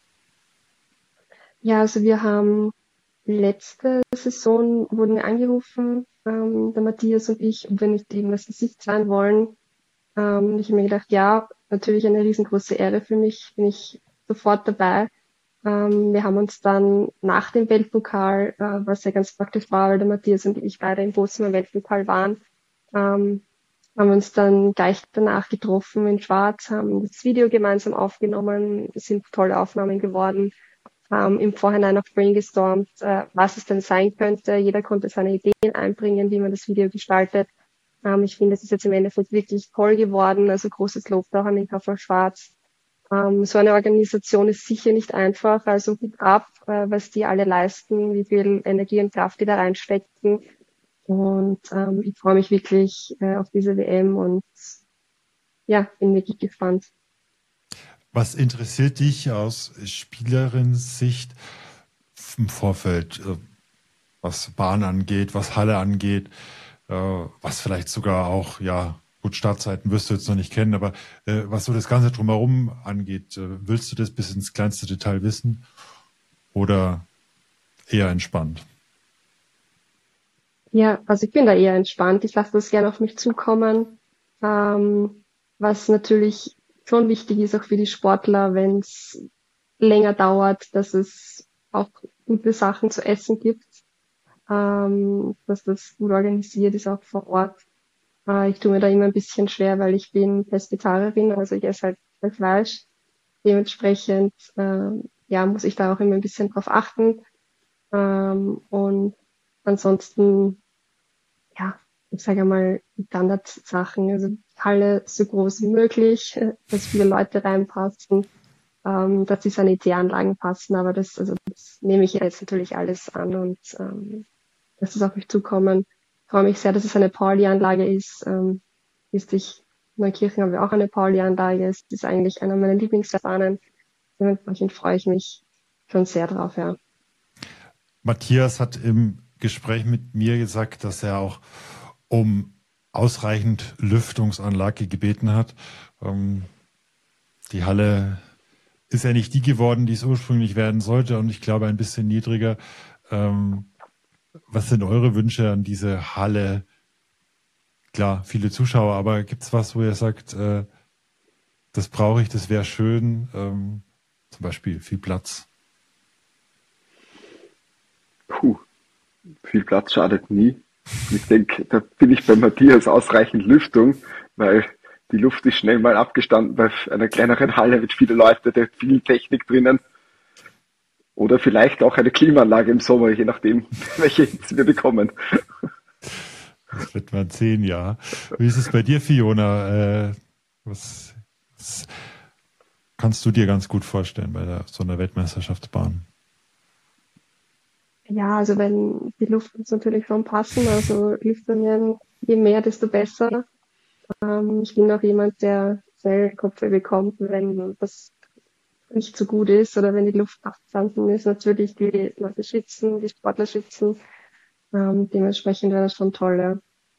Ja, also wir haben letzte Saison wurden wir angerufen, ähm, der Matthias und ich, ob wir nicht eben das Gesicht sein wollen. Ähm, ich habe mir gedacht, ja, natürlich eine riesengroße Ehre für mich, bin ich sofort dabei. Ähm, wir haben uns dann nach dem Weltpokal, äh, was ja ganz praktisch war, weil der Matthias und ich beide im Bozen im Weltpokal waren, ähm, haben wir uns dann gleich danach getroffen in Schwarz, haben das Video gemeinsam aufgenommen, es sind tolle Aufnahmen geworden, ähm, im Vorhinein auch brainstormt, äh, was es denn sein könnte. Jeder konnte seine Ideen einbringen, wie man das Video gestaltet. Ähm, ich finde, es ist jetzt im Endeffekt wirklich toll geworden, also großes Lob auch an den K V Schwarz. Ähm, so eine Organisation ist sicher nicht einfach, also gut ab, äh, was die alle leisten, wie viel Energie und Kraft die da reinstecken. Und ähm, ich freue mich wirklich äh, auf diese W M und ja, bin wirklich gespannt. Was interessiert dich aus Spielerin-Sicht im Vorfeld, äh, was Bahn angeht, was Halle angeht, äh, was vielleicht sogar auch, ja, gut, Startzeiten wirst du jetzt noch nicht kennen, aber äh, was so das Ganze drumherum angeht, äh, willst du das bis ins kleinste Detail wissen oder eher entspannt? Ja, also ich bin da eher entspannt. Ich lasse das gerne auf mich zukommen. Ähm, was natürlich schon wichtig ist, auch für die Sportler, wenn es länger dauert, dass es auch gute Sachen zu essen gibt, ähm, dass das gut organisiert ist, auch vor Ort. Äh, ich tue mir da immer ein bisschen schwer, weil ich bin Vegetarierin, also ich esse halt kein Fleisch. Dementsprechend äh, ja, muss ich da auch immer ein bisschen drauf achten. Ähm, und ansonsten, ja, ich sage mal, die Standardsachen, also Halle so groß wie möglich, äh, dass viele Leute reinpassen, ähm, dass die Sanitäranlagen passen, aber das, also das nehme ich jetzt natürlich alles an und ähm, dass es auf mich zukommen. Ich freue mich sehr, dass es eine Pauli-Anlage ist. Ähm, ist ich, in Neukirchen haben wir auch eine Pauli-Anlage. Es ist eigentlich einer meiner Lieblingsbahnen. Dementsprechend freue ich mich schon sehr drauf, ja. Matthias hat im Gespräch mit mir gesagt, dass er auch um ausreichend Lüftungsanlage gebeten hat. Ähm, die Halle ist ja nicht die geworden, die es ursprünglich werden sollte und ich glaube ein bisschen niedriger. Ähm, was sind eure Wünsche an diese Halle? Klar, viele Zuschauer, aber gibt es was, wo ihr sagt, äh, das brauche ich, das wäre schön, ähm, zum Beispiel viel Platz? Viel Platz schadet nie. Ich denke, da bin ich bei Matthias ausreichend Lüftung, weil die Luft ist schnell mal abgestanden bei einer kleineren Halle mit vielen Leuten, da viel Technik drinnen. Oder vielleicht auch eine Klimaanlage im Sommer, je nachdem, welche wir bekommen. Das wird man sehen, ja. Wie ist es bei dir, Fiona? Äh, was, was kannst du dir ganz gut vorstellen bei der, so einer Weltmeisterschaftsbahn? Ja, also wenn die Luft muss natürlich schon passen, also Lüftungen, je mehr, desto besser. Ähm, ich bin auch jemand, der schnell Kopfweh bekommt, wenn das nicht so gut ist oder wenn die Luft abgestanden ist. Natürlich die Leute schwitzen, die Sportler schwitzen. Ähm, dementsprechend wäre das schon toll, ja.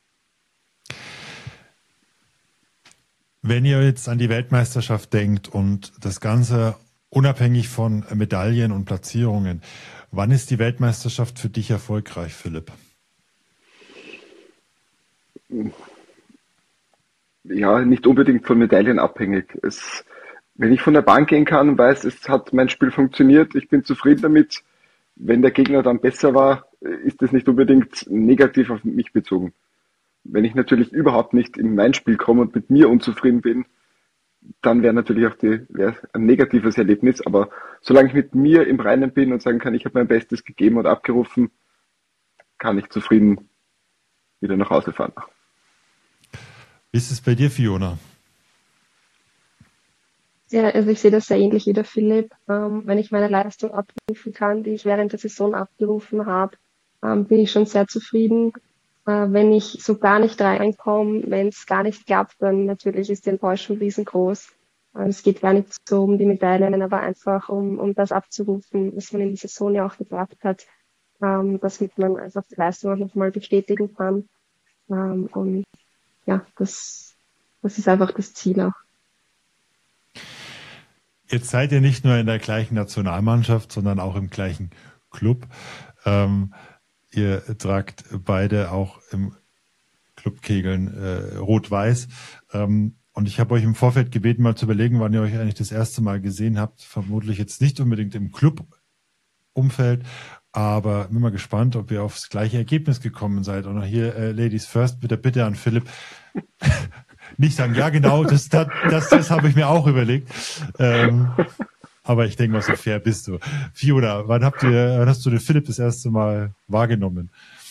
Wenn ihr jetzt an die Weltmeisterschaft denkt und das Ganze unabhängig von Medaillen und Platzierungen, wann ist die Weltmeisterschaft für dich erfolgreich, Philipp? Ja, nicht unbedingt von Medaillen abhängig. Es, wenn ich von der Bahn gehen kann und weiß, es hat mein Spiel funktioniert, ich bin zufrieden damit. Wenn der Gegner dann besser war, ist das nicht unbedingt negativ auf mich bezogen. Wenn ich natürlich überhaupt nicht in mein Spiel komme und mit mir unzufrieden bin, dann wäre natürlich auch die, wäre ein negatives Erlebnis. Aber solange ich mit mir im Reinen bin und sagen kann, ich habe mein Bestes gegeben und abgerufen, kann ich zufrieden wieder nach Hause fahren. Wie ist es bei dir, Fiona? Ja, also ich sehe das sehr ähnlich wie der Philipp. Ähm, wenn ich meine Leistung abrufen kann, die ich während der Saison abgerufen habe, ähm, bin ich schon sehr zufrieden. Äh, wenn ich so gar nicht reinkomme, wenn es gar nicht klappt, dann natürlich ist die Enttäuschung riesengroß. Äh, es geht gar nicht so um die Medaillen, aber einfach um, um das abzurufen, was man in der Saison ja auch gebracht hat, ähm, damit man einfach die Leistung auch nochmal bestätigen kann. Ähm, und ja, das, das ist einfach das Ziel auch. Jetzt seid ihr nicht nur in der gleichen Nationalmannschaft, sondern auch im gleichen Club. Ähm, ihr tragt beide auch im Clubkegeln äh, rot-weiß. Ähm, und ich habe euch im Vorfeld gebeten, mal zu überlegen, wann ihr euch eigentlich das erste Mal gesehen habt. Vermutlich jetzt nicht unbedingt im Club-Umfeld, aber bin mal gespannt, ob ihr aufs gleiche Ergebnis gekommen seid. Und hier, äh, Ladies first, bitte, bitte an Philipp. Nicht sagen, ja genau, das, das, das, das habe ich mir auch überlegt. Ähm, aber ich denke mal, so fair bist du. Fiona, wann habt ihr, wann hast du den Philipp das erste Mal wahrgenommen?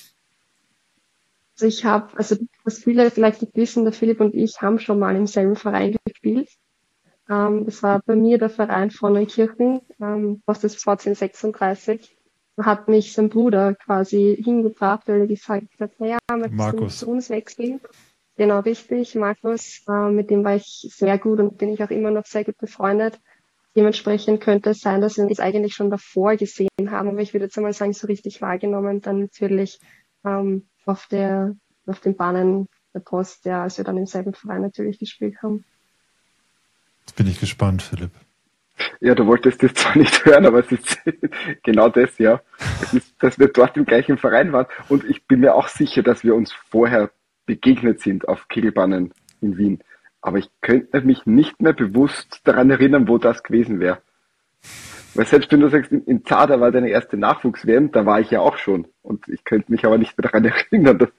Also ich habe, also was viele vielleicht nicht wissen, der Philipp und ich haben schon mal im selben Verein gespielt. Ähm, das war bei mir der Verein von Neukirchen, ähm, was das V zehn sechsunddreißig. Da hat mich sein Bruder quasi hingebracht, weil er gesagt hat, naja, möchtest du nicht zu uns wechseln? Genau, richtig. Markus, äh, mit dem war ich sehr gut und bin ich auch immer noch sehr gut befreundet. Dementsprechend könnte es sein, dass wir uns eigentlich schon davor gesehen haben, aber ich würde jetzt einmal sagen, so richtig wahrgenommen, dann natürlich ähm, auf der auf den Bahnen der Post, ja, als wir dann im selben Verein natürlich gespielt haben. Jetzt bin ich gespannt, Philipp. Ja, du wolltest das zwar nicht hören, aber es ist genau das, ja. Es ist, dass wir dort im gleichen Verein waren und ich bin mir auch sicher, dass wir uns vorher begegnet sind auf Kegelbahnen in Wien. Aber ich könnte mich nicht mehr bewusst daran erinnern, wo das gewesen wäre. Weil selbst wenn du sagst, in, in Zadar war deine erste Nachwuchs-W M, da war ich ja auch schon. Und ich könnte mich aber nicht mehr daran erinnern. Dass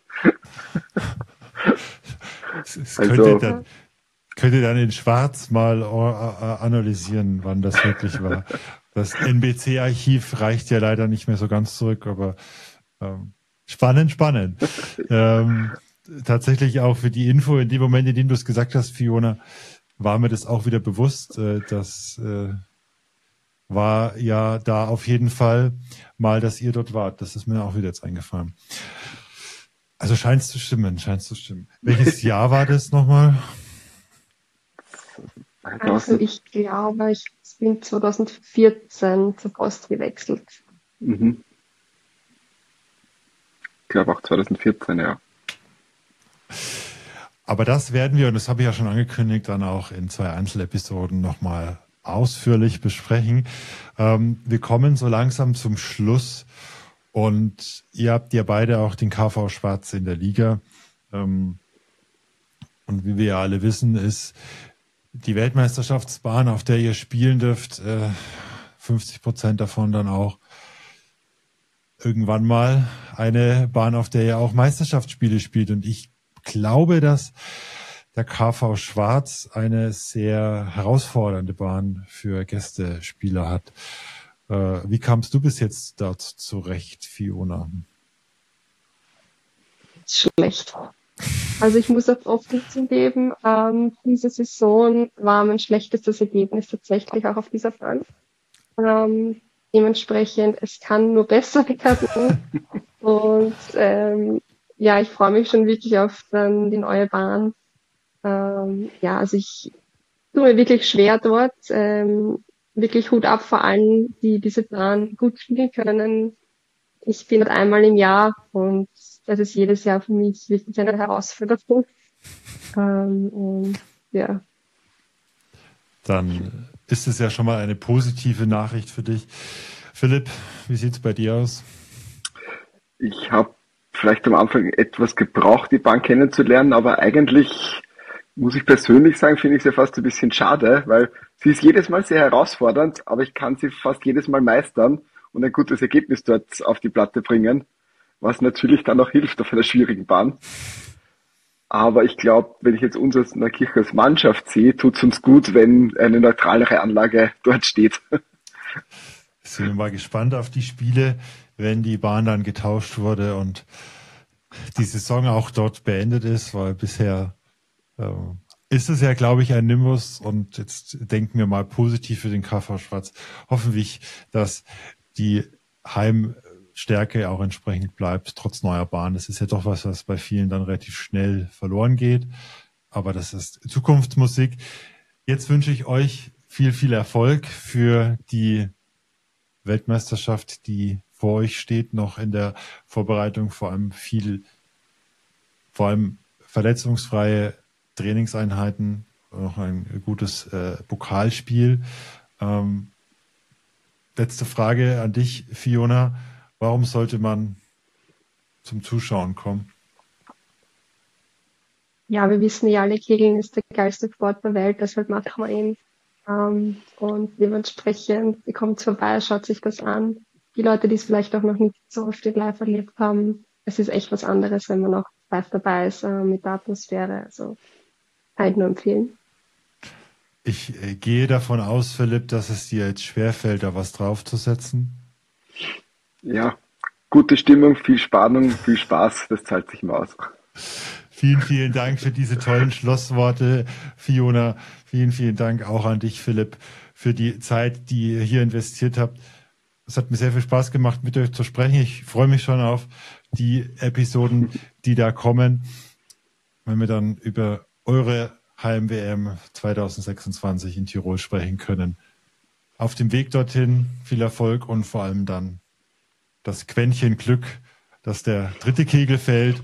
es, es also, könnte, dann, könnte dann in Schwarz mal analysieren, wann das wirklich war. Das N B C-Archiv reicht ja leider nicht mehr so ganz zurück, aber ähm, spannend, spannend. ähm, Tatsächlich auch für die Info, in dem Moment, in dem du es gesagt hast, Fiona, war mir das auch wieder bewusst. Äh, das äh, war ja da auf jeden Fall mal, dass ihr dort wart. Das ist mir auch wieder jetzt eingefallen. Also scheint es zu stimmen, scheint es zu stimmen. Welches Jahr war das nochmal? Also ich glaube, ich bin zwanzig vierzehn zur Post gewechselt. Mhm. Ich glaube auch zwanzig vierzehn, ja. Aber das werden wir, und das habe ich ja schon angekündigt, dann auch in zwei Einzelepisoden nochmal ausführlich besprechen. Ähm, wir kommen so langsam zum Schluss und ihr habt ja beide auch den K V Schwarz in der Liga. Ähm, und wie wir ja alle wissen, ist die Weltmeisterschaftsbahn, auf der ihr spielen dürft, äh, fünfzig Prozent davon dann auch irgendwann mal eine Bahn, auf der er auch Meisterschaftsspiele spielt. Und ich glaube, dass der K V Schwarz eine sehr herausfordernde Bahn für Gästespieler hat. Äh, wie kamst du bis jetzt dort zurecht, Fiona? Schlecht. Also ich muss auch offen zugeben, ähm, diese Saison war mein schlechtestes Ergebnis tatsächlich auch auf dieser Bahn. Ähm, dementsprechend, es kann nur besser werden. Und ähm, ja, ich freue mich schon wirklich auf dann die neue Bahn. Ähm, ja, also ich tue mir wirklich schwer dort. Ähm, wirklich Hut ab vor allen, die diese Bahn gut spielen können. Ich bin dort einmal im Jahr und das ist jedes Jahr für mich wirklich eine Herausforderung. Ähm, und ja. Dann ist es ja schon mal eine positive Nachricht für dich. Philipp, wie sieht's bei dir aus? Ich habe vielleicht am Anfang etwas gebraucht, die Bahn kennenzulernen, aber eigentlich muss ich persönlich sagen, finde ich sie fast ein bisschen schade, weil sie ist jedes Mal sehr herausfordernd, aber ich kann sie fast jedes Mal meistern und ein gutes Ergebnis dort auf die Platte bringen, was natürlich dann auch hilft auf einer schwierigen Bahn. Aber ich glaube, wenn ich jetzt uns als Neukirch als Mannschaft sehe, tut es uns gut, wenn eine neutralere Anlage dort steht. Sind wir mal gespannt auf die Spiele, wenn die Bahn dann getauscht wurde und die Saison auch dort beendet ist, weil bisher äh, ist es ja, glaube ich, ein Nimbus und jetzt denken wir mal positiv für den K V Schwarz. Hoffen wir, dass die Heimstärke auch entsprechend bleibt, trotz neuer Bahn. Das ist ja doch was, was bei vielen dann relativ schnell verloren geht. Aber das ist Zukunftsmusik. Jetzt wünsche ich euch viel, viel Erfolg für die Weltmeisterschaft, die vor euch steht, noch in der Vorbereitung, vor allem viel, vor allem verletzungsfreie Trainingseinheiten, noch ein gutes äh, Pokalspiel. Ähm, letzte Frage an dich, Fiona. Warum sollte man zum Zuschauen kommen? Ja, wir wissen ja alle, Kegeln ist der geilste Sport der Welt, deshalb machen wir ihn. Ähm, und dementsprechend, ihr kommt vorbei, schaut sich das an. Die Leute, die es vielleicht auch noch nicht so oft live erlebt haben, es ist echt was anderes, wenn man auch live dabei ist, äh, mit der Atmosphäre. Also kann ich nur empfehlen. Ich äh, gehe davon aus, Philipp, dass es dir jetzt schwerfällt, da was draufzusetzen. Ja, gute Stimmung, viel Spannung, viel Spaß, das zahlt sich mal aus. Vielen, vielen Dank für diese tollen Schlussworte, Fiona. Vielen, vielen Dank auch an dich, Philipp, für die Zeit, die ihr hier investiert habt. Es hat mir sehr viel Spaß gemacht, mit euch zu sprechen. Ich freue mich schon auf die Episoden, die da kommen, wenn wir dann über eure Heim-W M zwanzig sechsundzwanzig in Tirol sprechen können. Auf dem Weg dorthin viel Erfolg und vor allem dann das Quäntchen Glück, dass der dritte Kegel fällt,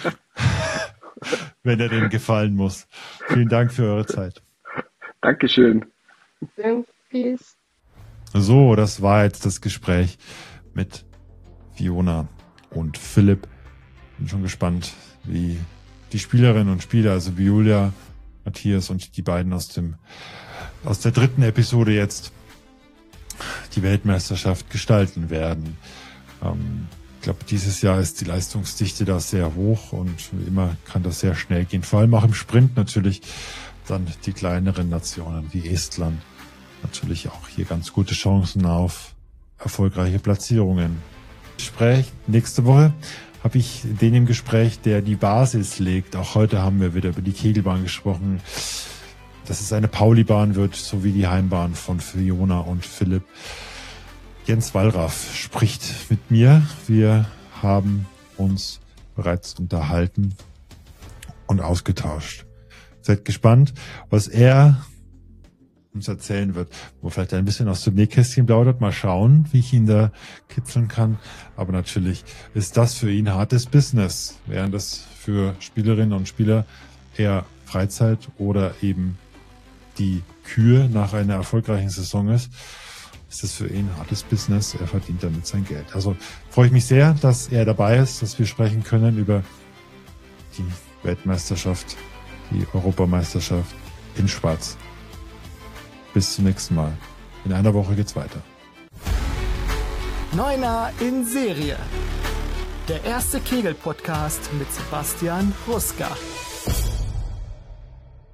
wenn er denn gefallen muss. Vielen Dank für eure Zeit. Dankeschön. Peace. So, das war jetzt das Gespräch mit Fiona und Philipp. Bin schon gespannt, wie die Spielerinnen und Spieler, also wie Julia, Matthias und die beiden aus dem aus der dritten Episode jetzt die Weltmeisterschaft gestalten werden. Ähm, ich glaube, dieses Jahr ist die Leistungsdichte da sehr hoch und wie immer kann das sehr schnell gehen. Vor allem auch im Sprint natürlich dann die kleineren Nationen wie Estland natürlich auch hier ganz gute Chancen auf erfolgreiche Platzierungen. Gespräch nächste Woche habe ich den im Gespräch, der die Basis legt. Auch heute haben wir wieder über die Kegelbahn gesprochen, dass es eine Pauli-Bahn wird, so wie die Heimbahn von Fiona und Philipp. Jens Wallraff spricht mit mir. Wir haben uns bereits unterhalten und ausgetauscht. Seid gespannt, was er uns erzählen wird, wo vielleicht ein bisschen aus dem Nähkästchen plaudert. Mal schauen, wie ich ihn da kitzeln kann. Aber natürlich ist das für ihn hartes Business, während das für Spielerinnen und Spieler eher Freizeit oder eben die Kür nach einer erfolgreichen Saison ist, ist das für ihn hartes Business. Er verdient damit sein Geld. Also freue ich mich sehr, dass er dabei ist, dass wir sprechen können über die Weltmeisterschaft, die Europameisterschaft in Schwarz. Bis zum nächsten Mal. In einer Woche geht's weiter. Neuner in Serie. Der erste Kegel-Podcast mit Sebastian Ruska.